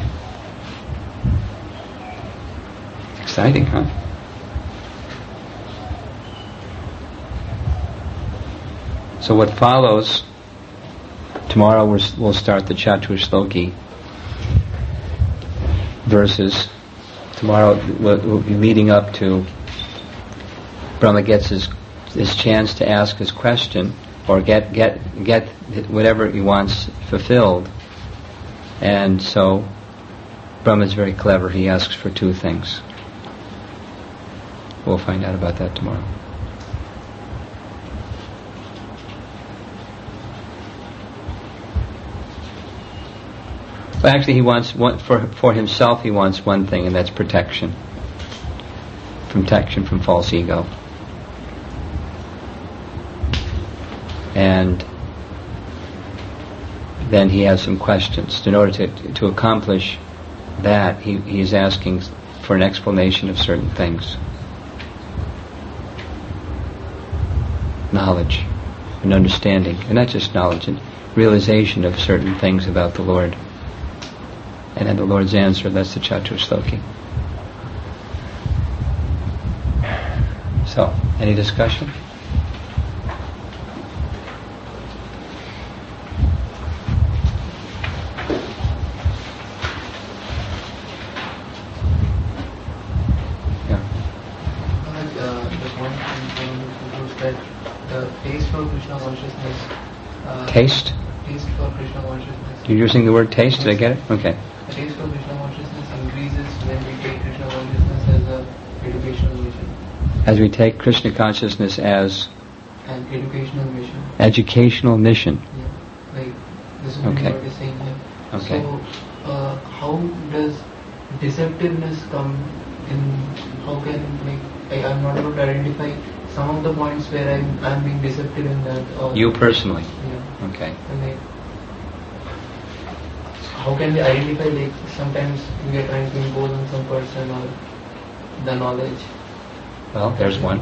Exciting, huh? So what follows, tomorrow we're, we'll start the Chatushloki verses. Tomorrow we'll, we'll be leading up to Brahma gets his, his chance to ask his question, or get, get, get whatever he wants fulfilled. And so Brahma is very clever. He asks for two things. We'll find out about that tomorrow. Well, actually, he wants one for for himself. He wants one thing, and that's protection. Protection from false ego. And then he has some questions. In order to to accomplish that, he he is asking for an explanation of certain things. Knowledge, and understanding, and not just knowledge, and realization of certain things about the Lord. And then the Lord's answer, that's the Chatushloki. So, any discussion? Yeah. Uh, the point was that the taste for Krishna consciousness. Uh, Taste? Taste for Krishna consciousness. You're using the word taste, did I get it? Okay. The taste for Krishna consciousness increases when we take Krishna consciousness as a educational mission. As we take Krishna consciousness as An educational mission. educational mission. Yeah. Like this is Okay. what is saying here. Okay. So uh, how does deceptiveness come in? How can like I, I'm not able to identify some of the points where I'm I'm being deceptive in that. Or, You personally. Yeah. Okay. And like, how can we identify, like, sometimes we are trying to impose on some person or the knowledge? Well, there's one.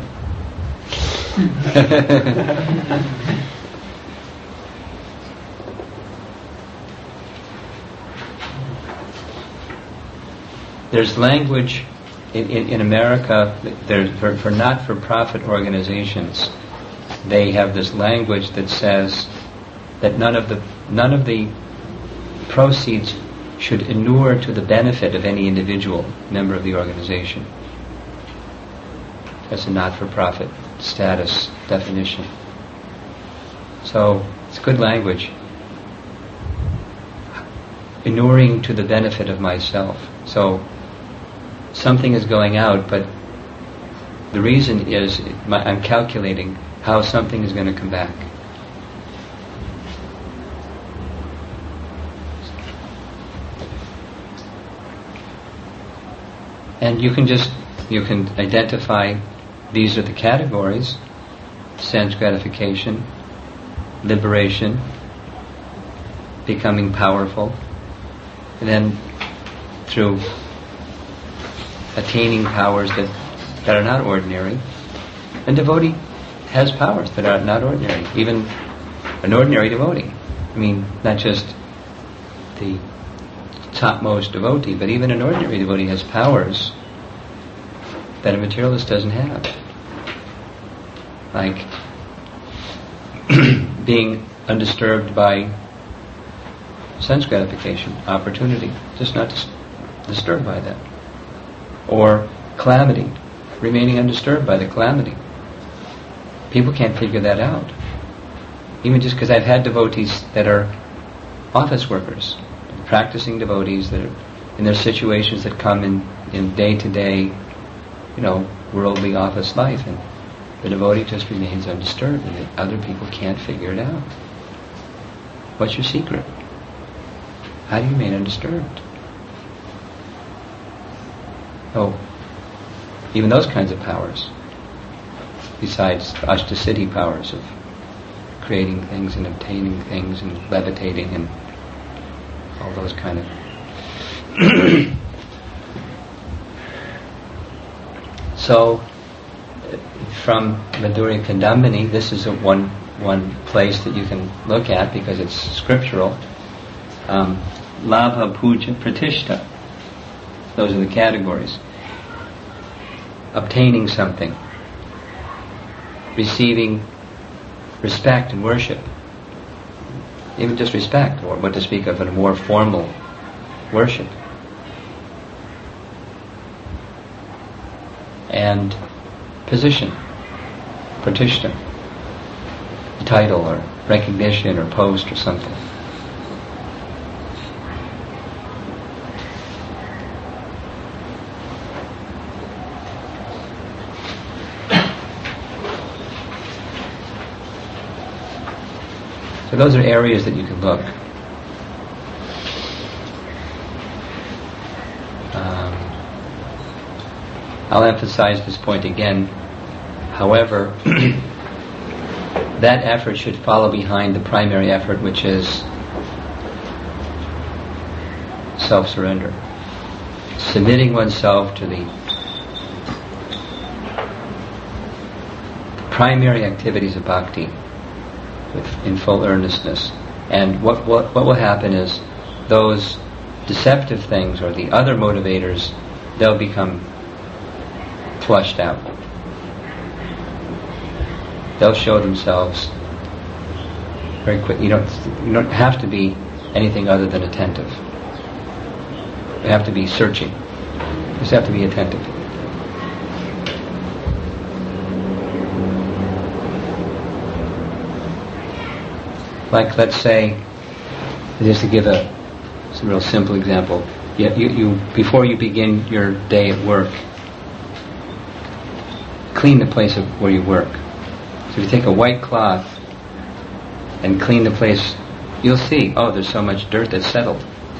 There's language in, in, in America, there's, for, for not-for-profit organizations, they have this language that says that none of the none of the proceeds should inure to the benefit of any individual member of the organization. That's a not-for-profit status definition. So it's good language. Inuring to the benefit of myself. So something is going out, but the reason is my, I'm calculating how something is going to come back. And you can just, you can identify, these are the categories: sense gratification, liberation, becoming powerful, and then through attaining powers that, that are not ordinary. And devotee has powers that are not ordinary, even an ordinary devotee. I mean, not just the topmost devotee, but even an ordinary devotee has powers that a materialist doesn't have. Like being undisturbed by sense gratification, opportunity, just not dis- disturbed by that. Or calamity, remaining undisturbed by the calamity. People can't figure that out. Even just because I've had devotees that are office workers, practicing devotees that are in their situations that come in, in day-to-day, you know, worldly office life, and the devotee just remains undisturbed, and the other people can't figure it out. What's your secret? How do you remain undisturbed? Oh, even those kinds of powers, besides the Ashtasiddhi powers of creating things and obtaining things and levitating and all those kind of so from Madhurya Kadambini, this is a one one place that you can look at because it's scriptural. um, Labha, Puja, Pratishta, those are the categories. Obtaining something, receiving respect and worship, even just respect, or what to speak of in a more formal worship, and position, pratishta, title or recognition or post or something. So those are areas that you can look. Um, I'll emphasize this point again. However, that effort should follow behind the primary effort, which is self-surrender. Submitting oneself to the primary activities of bhakti with, in full earnestness. And what, what what will happen is those deceptive things or the other motivators, they'll become flushed out. They'll show themselves very quick. You don't you don't have to be anything other than attentive. You have to be searching. You just have to be attentive. Like, let's say, just to give a, it's a real simple example. You, you, you before you begin your day at work, clean the place of where you work. So if you take a white cloth and clean the place, you'll see, oh, there's so much dirt that's settled.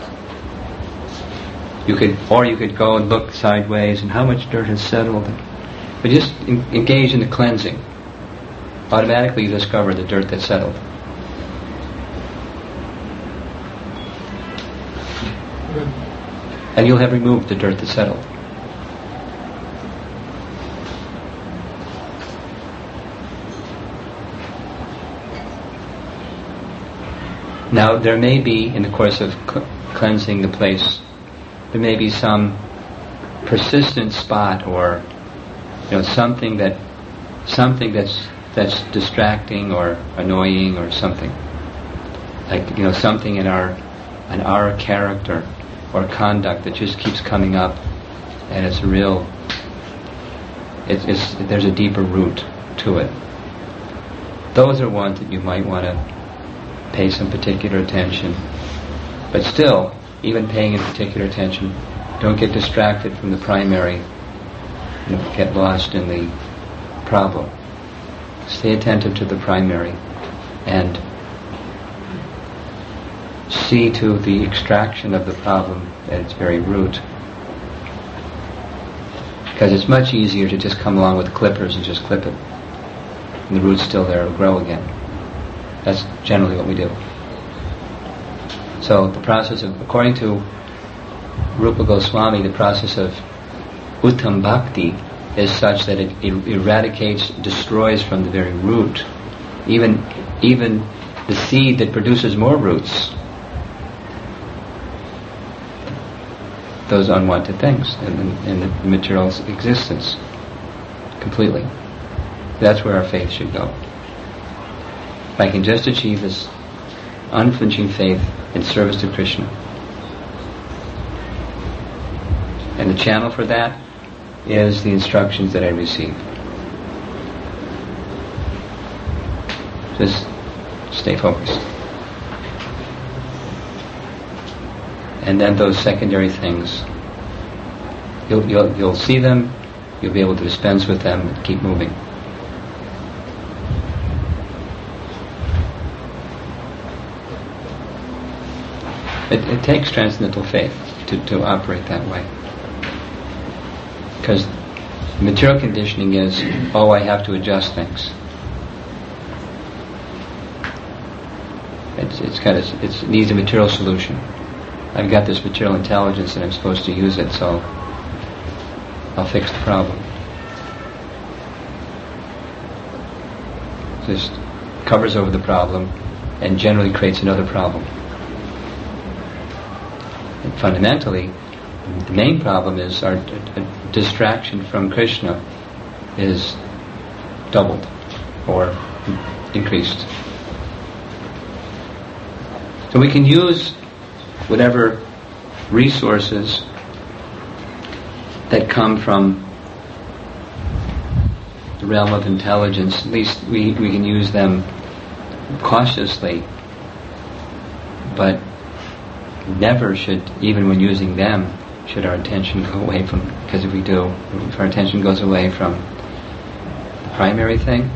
You could, or you could go and look sideways and how much dirt has settled. But just in, engage in the cleansing. Automatically you discover the dirt that's settled. And you'll have removed the dirt that's settled. Now, there may be, in the course of cl- cleansing the place, there may be some persistent spot or, you know, something that, something that's that's distracting or annoying or something, like, you know, something in our, in our character or conduct that just keeps coming up, and it's real. It's, it's there's a deeper root to it. Those are ones that you might want to pay some particular attention. But still, even paying in particular attention, don't get distracted from the primary. You know, get lost in the problem. Stay attentive to the primary and see to the extraction of the problem at its very root. Because it's much easier to just come along with clippers and just clip it. And the root's still there, it'll grow again. That's generally what we do. So the process of, according to Rupa Goswami, the process of Uttam Bhakti is such that it, it eradicates, destroys from the very root, even even the seed that produces more roots, those unwanted things in, in, in the material existence, completely. That's where our faith should go. If I can just achieve this unflinching faith in service to Krishna. And the channel for that is the instructions that I receive. Just stay focused. And then those secondary things, you'll, you'll, you'll see them, you'll be able to dispense with them and keep moving. It, it takes transcendental faith to, to operate that way. Because material conditioning is, oh, I have to adjust things. It's, it's kind of, it's, it needs a material solution. I've got this material intelligence and I'm supposed to use it, so I'll fix the problem. Just covers over the problem and generally creates another problem. And fundamentally, the main problem is our d- d- distraction from Krishna is doubled or increased. So we can use whatever resources that come from the realm of intelligence. At least we, we can use them cautiously, but never should, even when using them, should our attention go away from, because if we do, if our attention goes away from the primary thing,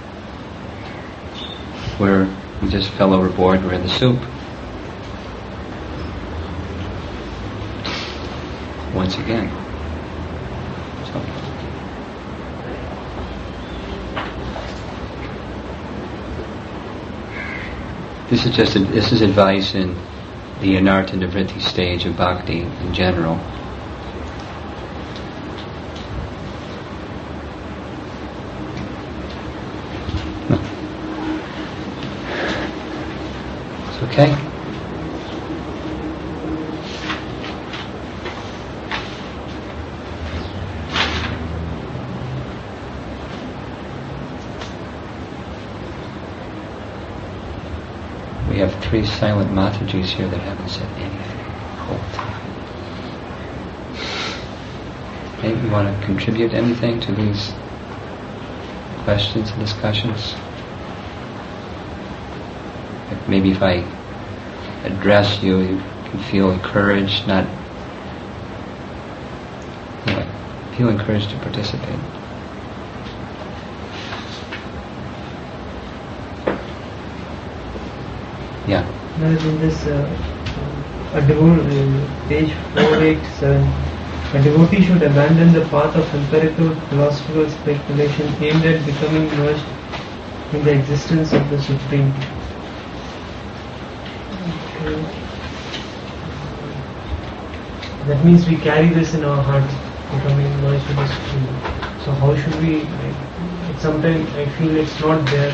where we just fell overboard, we're in the soup. Once again. So. This is just a, this is advice in the anartha nivritti stage of bhakti in general. No. It's okay. We have three silent Matajis here that haven't said anything the whole time. Maybe you want to contribute anything to these questions and discussions? Maybe if I address you, you can feel encouraged, not, you know, feel encouraged to participate. Yeah. Now in this uh, a devotee, uh, page four eighty-seven, a devotee should abandon the path of empirical philosophical speculation aimed at becoming merged in the existence of the Supreme. Okay. That means we carry this in our hearts, becoming merged with the Supreme. So how should we, like, sometimes I feel it's not there.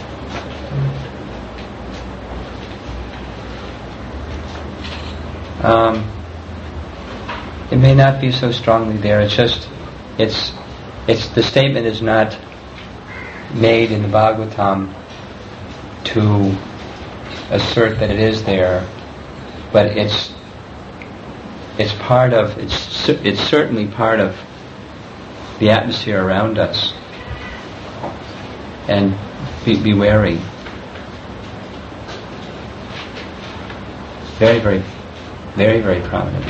Um, it may not be so strongly there. It's just, it's, it's the statement is not made in the Bhagavatam to assert that it is there, but it's, it's part of, it's, it's certainly part of the atmosphere around us. And be, be wary. Very, very Very, very prominent.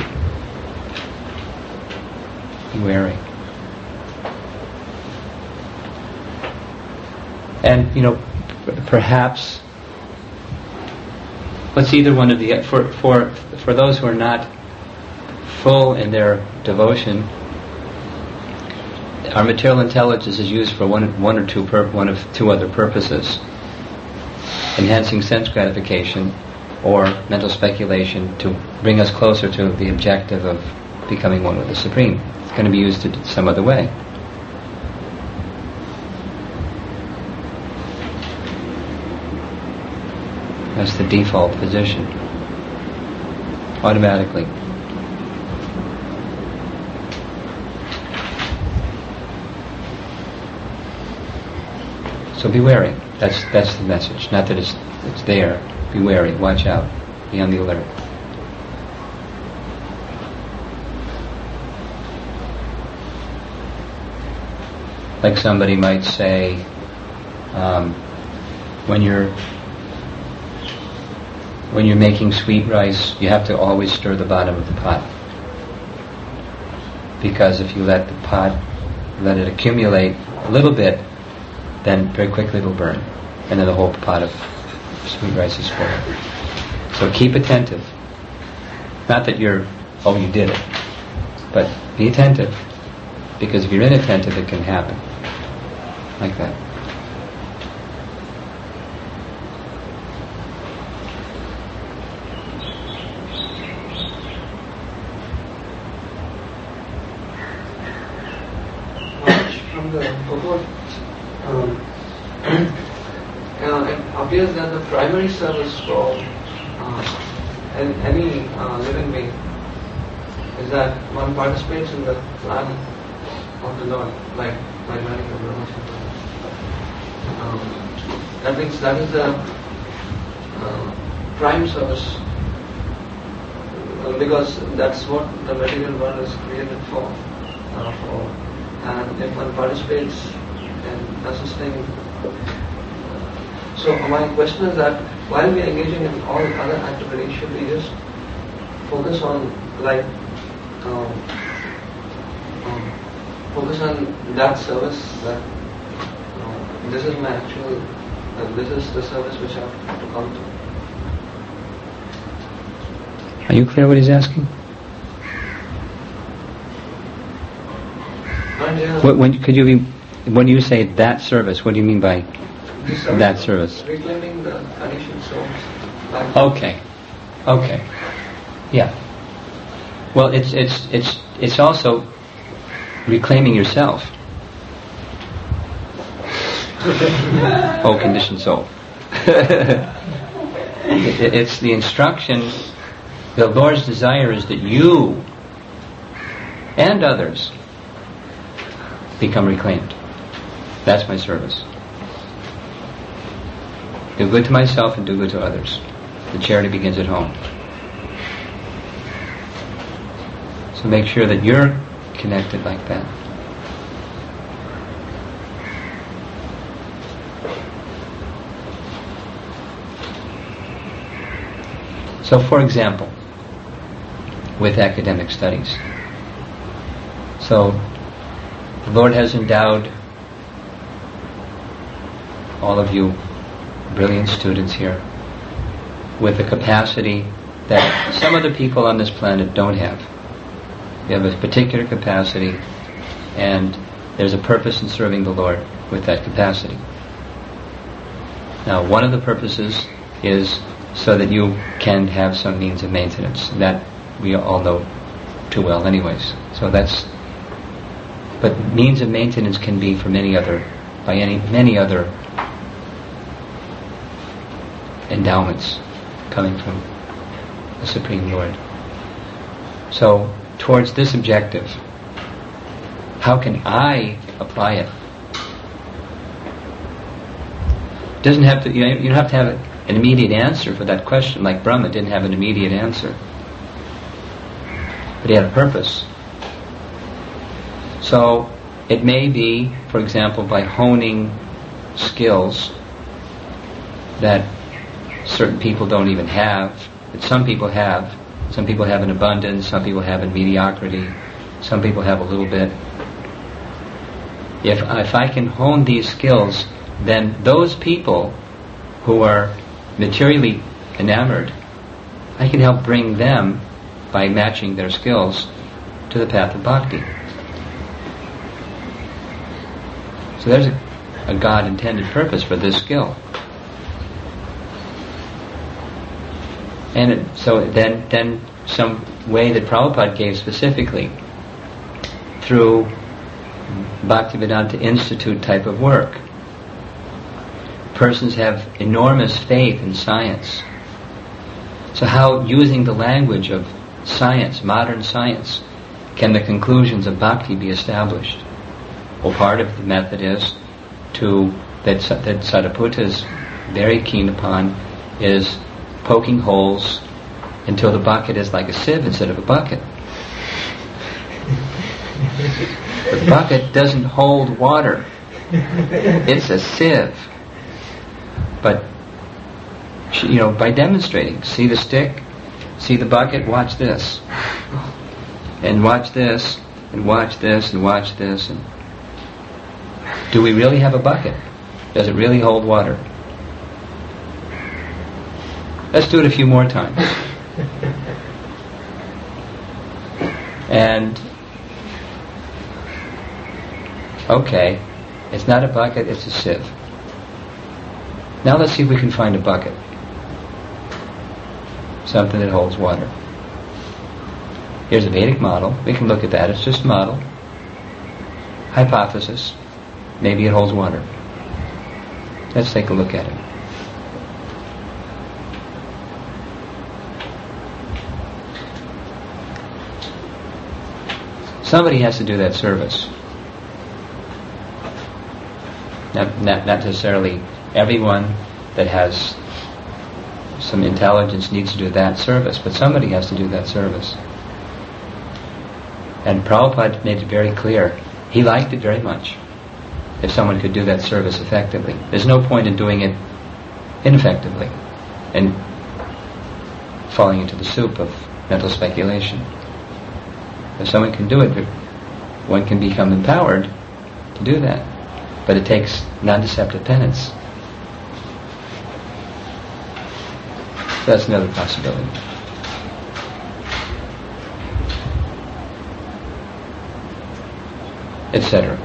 Be wary. And, you know, p- perhaps, what's either one of the, for, for, for those who are not full in their devotion, our material intelligence is used for one, one or two, pur- one of two other purposes. Enhancing sense gratification, or mental speculation to bring us closer to the objective of becoming one with the Supreme. It's going to be used in some other way. That's the default position. Automatically. So be wary. That's that's the message. Not that it's it's there. Be wary. Watch out. Be on the alert. Like somebody might say, um, when you're when you're making sweet rice, you have to always stir the bottom of the pot, because if you let the pot let it accumulate a little bit, then very quickly it'll burn, and then the whole pot of sweet rice is full. So keep attentive. Not that you're, oh, you did it, but be attentive, because if you're inattentive, it can happen like that. From the purport, um, uh, it appears that the primary service for uh, an- any uh, living being is that one participates in the plan of the Lord, like by learning the Brahma Samhita. Um, that means that is the uh, prime service, uh, because that's what the material world is created for. Uh, for and if one participates in assisting, uh, so my question is that while we are engaging in all other activities, should we just focus on like um, um, focus on that service, that uh, this is my actual, uh, this is the service which I have to come to. Are you clear what he's asking? And, uh, What, when could you be, when you say that service, what do you mean by the service that of service? reclaiming the conditioned souls back. Okay, okay, yeah. Well, it's it's it's it's also reclaiming yourself. Oh, conditioned soul. it, it's the instruction. The Lord's desire is that you and others become reclaimed. That's my service. Do good to myself and do good to others. The charity begins at home. So make sure that you're connected like that. So for example, with academic studies. So the Lord has endowed all of you brilliant students here with a capacity that some other people on this planet don't have. You have a particular capacity, and there's a purpose in serving the Lord with that capacity. Now, one of the purposes is so that you can have some means of maintenance. That we all know too well anyways. So that's, but means of maintenance can be for many other, by any, many other endowments coming from the Supreme Lord. So, towards this objective, how can I apply it? Doesn't have to. You know, you don't have to have an immediate answer for that question. Like Brahma didn't have an immediate answer, but he had a purpose. So, it may be, for example, by honing skills that certain people don't even have, that some people have. Some people have in abundance, some people have in mediocrity, some people have a little bit. If, if I can hone these skills, then those people who are materially enamored, I can help bring them, by matching their skills, to the path of bhakti. So there's a, a God-intended purpose for this skill. And it, so then, then some way that Prabhupada gave specifically through Bhaktivedanta Institute type of work. Persons have enormous faith in science. So how, using the language of science, modern science, can the conclusions of bhakti be established? Well, part of the method is to, that, that Sariputta is very keen upon, is poking holes until the bucket is like a sieve instead of a bucket. The bucket doesn't hold water. It's a sieve. But, you know, by demonstrating, see the stick, see the bucket, watch this. And watch this, and watch this, and watch this. And do we really have a bucket? Does it really hold water? Let's do it a few more times. And okay, it's not a bucket, it's a sieve. Now let's see if we can find a bucket. Something that holds water. Here's a Vedic model. We can look at that. It's just a model. Hypothesis. Maybe it holds water. Let's take a look at it. Somebody has to do that service. Not, not, not necessarily everyone that has some intelligence needs to do that service, but somebody has to do that service. And Prabhupada made it very clear. He liked it very much if someone could do that service effectively. There's no point in doing it ineffectively and falling into the soup of mental speculation. If someone can do it, one can become empowered to do that. But it takes non-deceptive penance. So that's another possibility. Etc.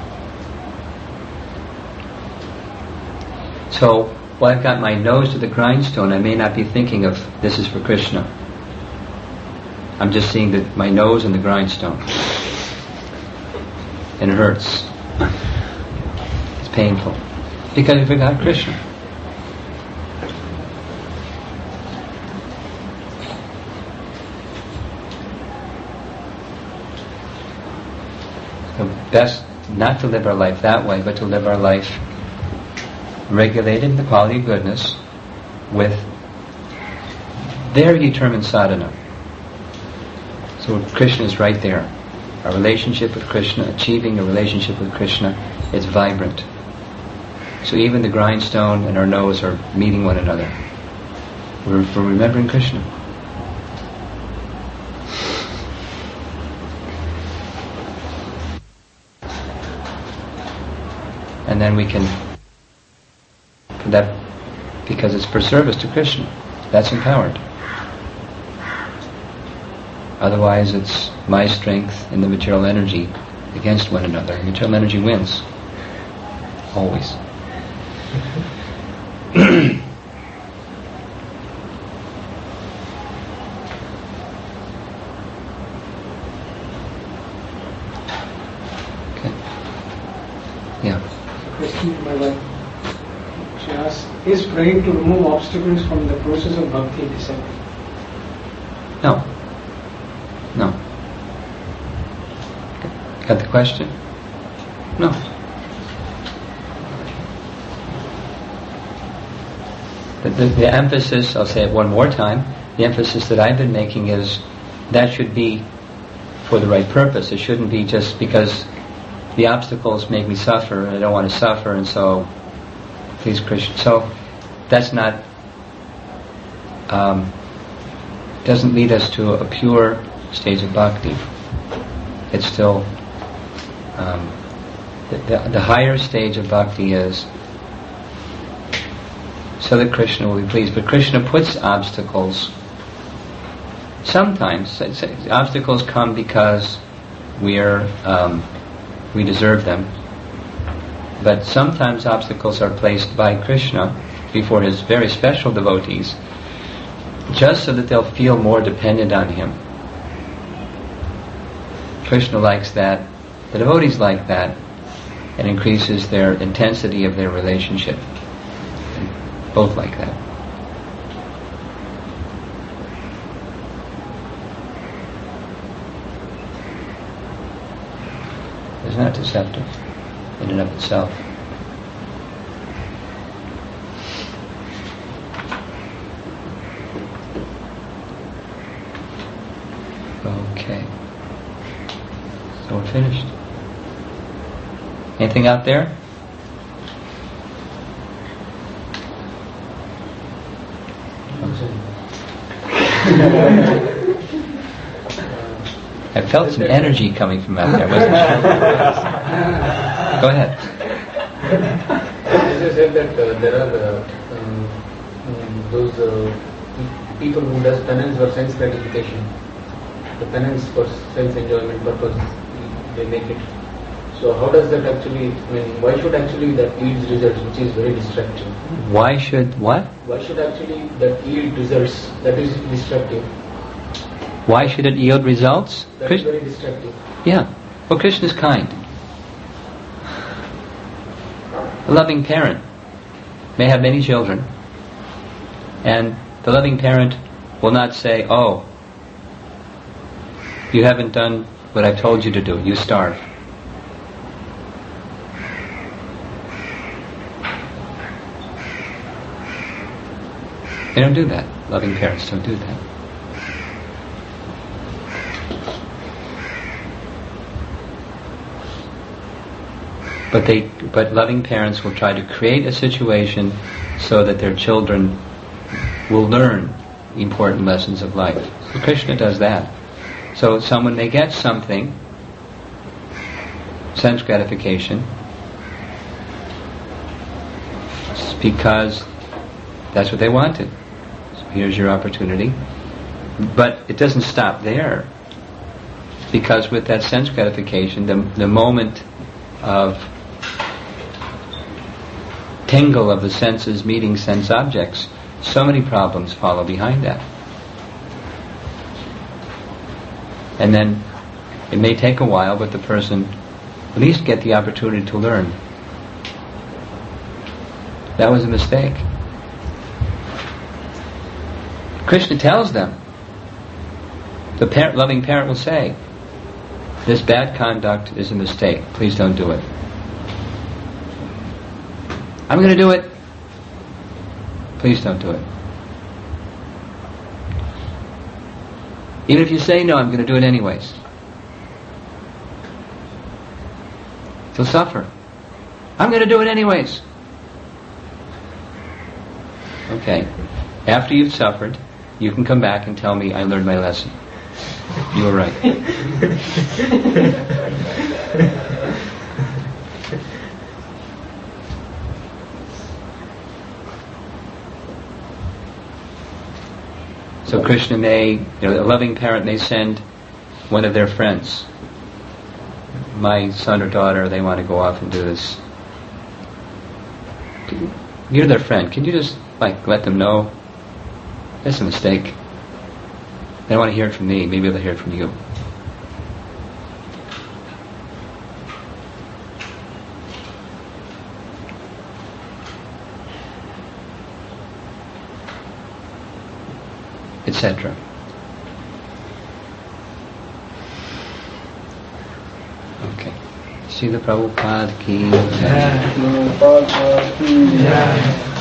So, while I've got my nose to the grindstone, I may not be thinking of this is for Krishna. I'm just seeing that my nose in the grindstone. And it hurts. It's painful. Because I forgot Krishna. So best not to live our life that way, but to live our life regulated in the quality of goodness with very determined sadhana. So Krishna is right there. Our relationship with Krishna, achieving a relationship with Krishna, is vibrant. So even the grindstone and our nose are meeting one another. We're, we're remembering Krishna. And then we can, for that, because it's for service to Krishna, that's empowered. Otherwise it's my strength and the material energy against one another. Material energy wins. Always. Okay. Yeah. Question to my wife. She asks, is praying to remove obstacles from the process of bhakti deceptive? No. No. Got the question? No. The, the, the emphasis, I'll say it one more time, the emphasis that I've been making is that should be for the right purpose. It shouldn't be just because the obstacles make me suffer and I don't want to suffer, and so please Krishna. So that's not, um, doesn't lead us to a pure stage of bhakti. It's still um, the, the, the higher stage of bhakti is so that Krishna will be pleased. But Krishna puts obstacles. Sometimes obstacles come because we are um, we deserve them. But sometimes obstacles are placed by Krishna before his very special devotees, just so that they'll feel more dependent on him. Krishna likes that, the devotees like that, and increases their intensity of their relationship. And both like that. It's not deceptive in and of itself. So we're finished. Anything out there? I felt some energy coming from out there, wasn't it? Go ahead. As you said that uh, there are uh, um, um, those uh, people who does penance for sense gratification. The penance for sense enjoyment purpose, they make it. So how does that actually, I mean, why should actually that yield results, which is very destructive? Why should what? Why should actually that yield results, that is destructive? Why should it yield results? That Krish- is very destructive. Yeah. Well, Krishna is kind. A loving parent may have many children, and the loving parent will not say, "Oh, you haven't done what I've told you to do. You starve." They don't do that. Loving parents don't do that. But they, but loving parents will try to create a situation so that their children will learn important lessons of life. So Krishna does that. So someone may get something, sense gratification, because that's what they wanted. So here's your opportunity. But it doesn't stop there, because with that sense gratification, the, the moment of tingle of the senses meeting sense objects, so many problems follow behind that. And then it may take a while, but the person at least get the opportunity to learn. That was a mistake. Krishna tells them, the parent, loving parent will say, this bad conduct is a mistake. Please don't do it. I'm going to do it. Please don't do it. Even if you say no, I'm going to do it anyways. You'll suffer. I'm going to do it anyways. Okay. After you've suffered, you can come back and tell me I learned my lesson. You were right. So Krishna may, you know, a loving parent may send one of their friends. My son or daughter, they want to go off and do this. You're their friend. Can you just, like, let them know that's a mistake? They don't want to hear it from me. Maybe they'll hear it from you. et cetera. Okay. Srila Prabhupada ki. Yeah.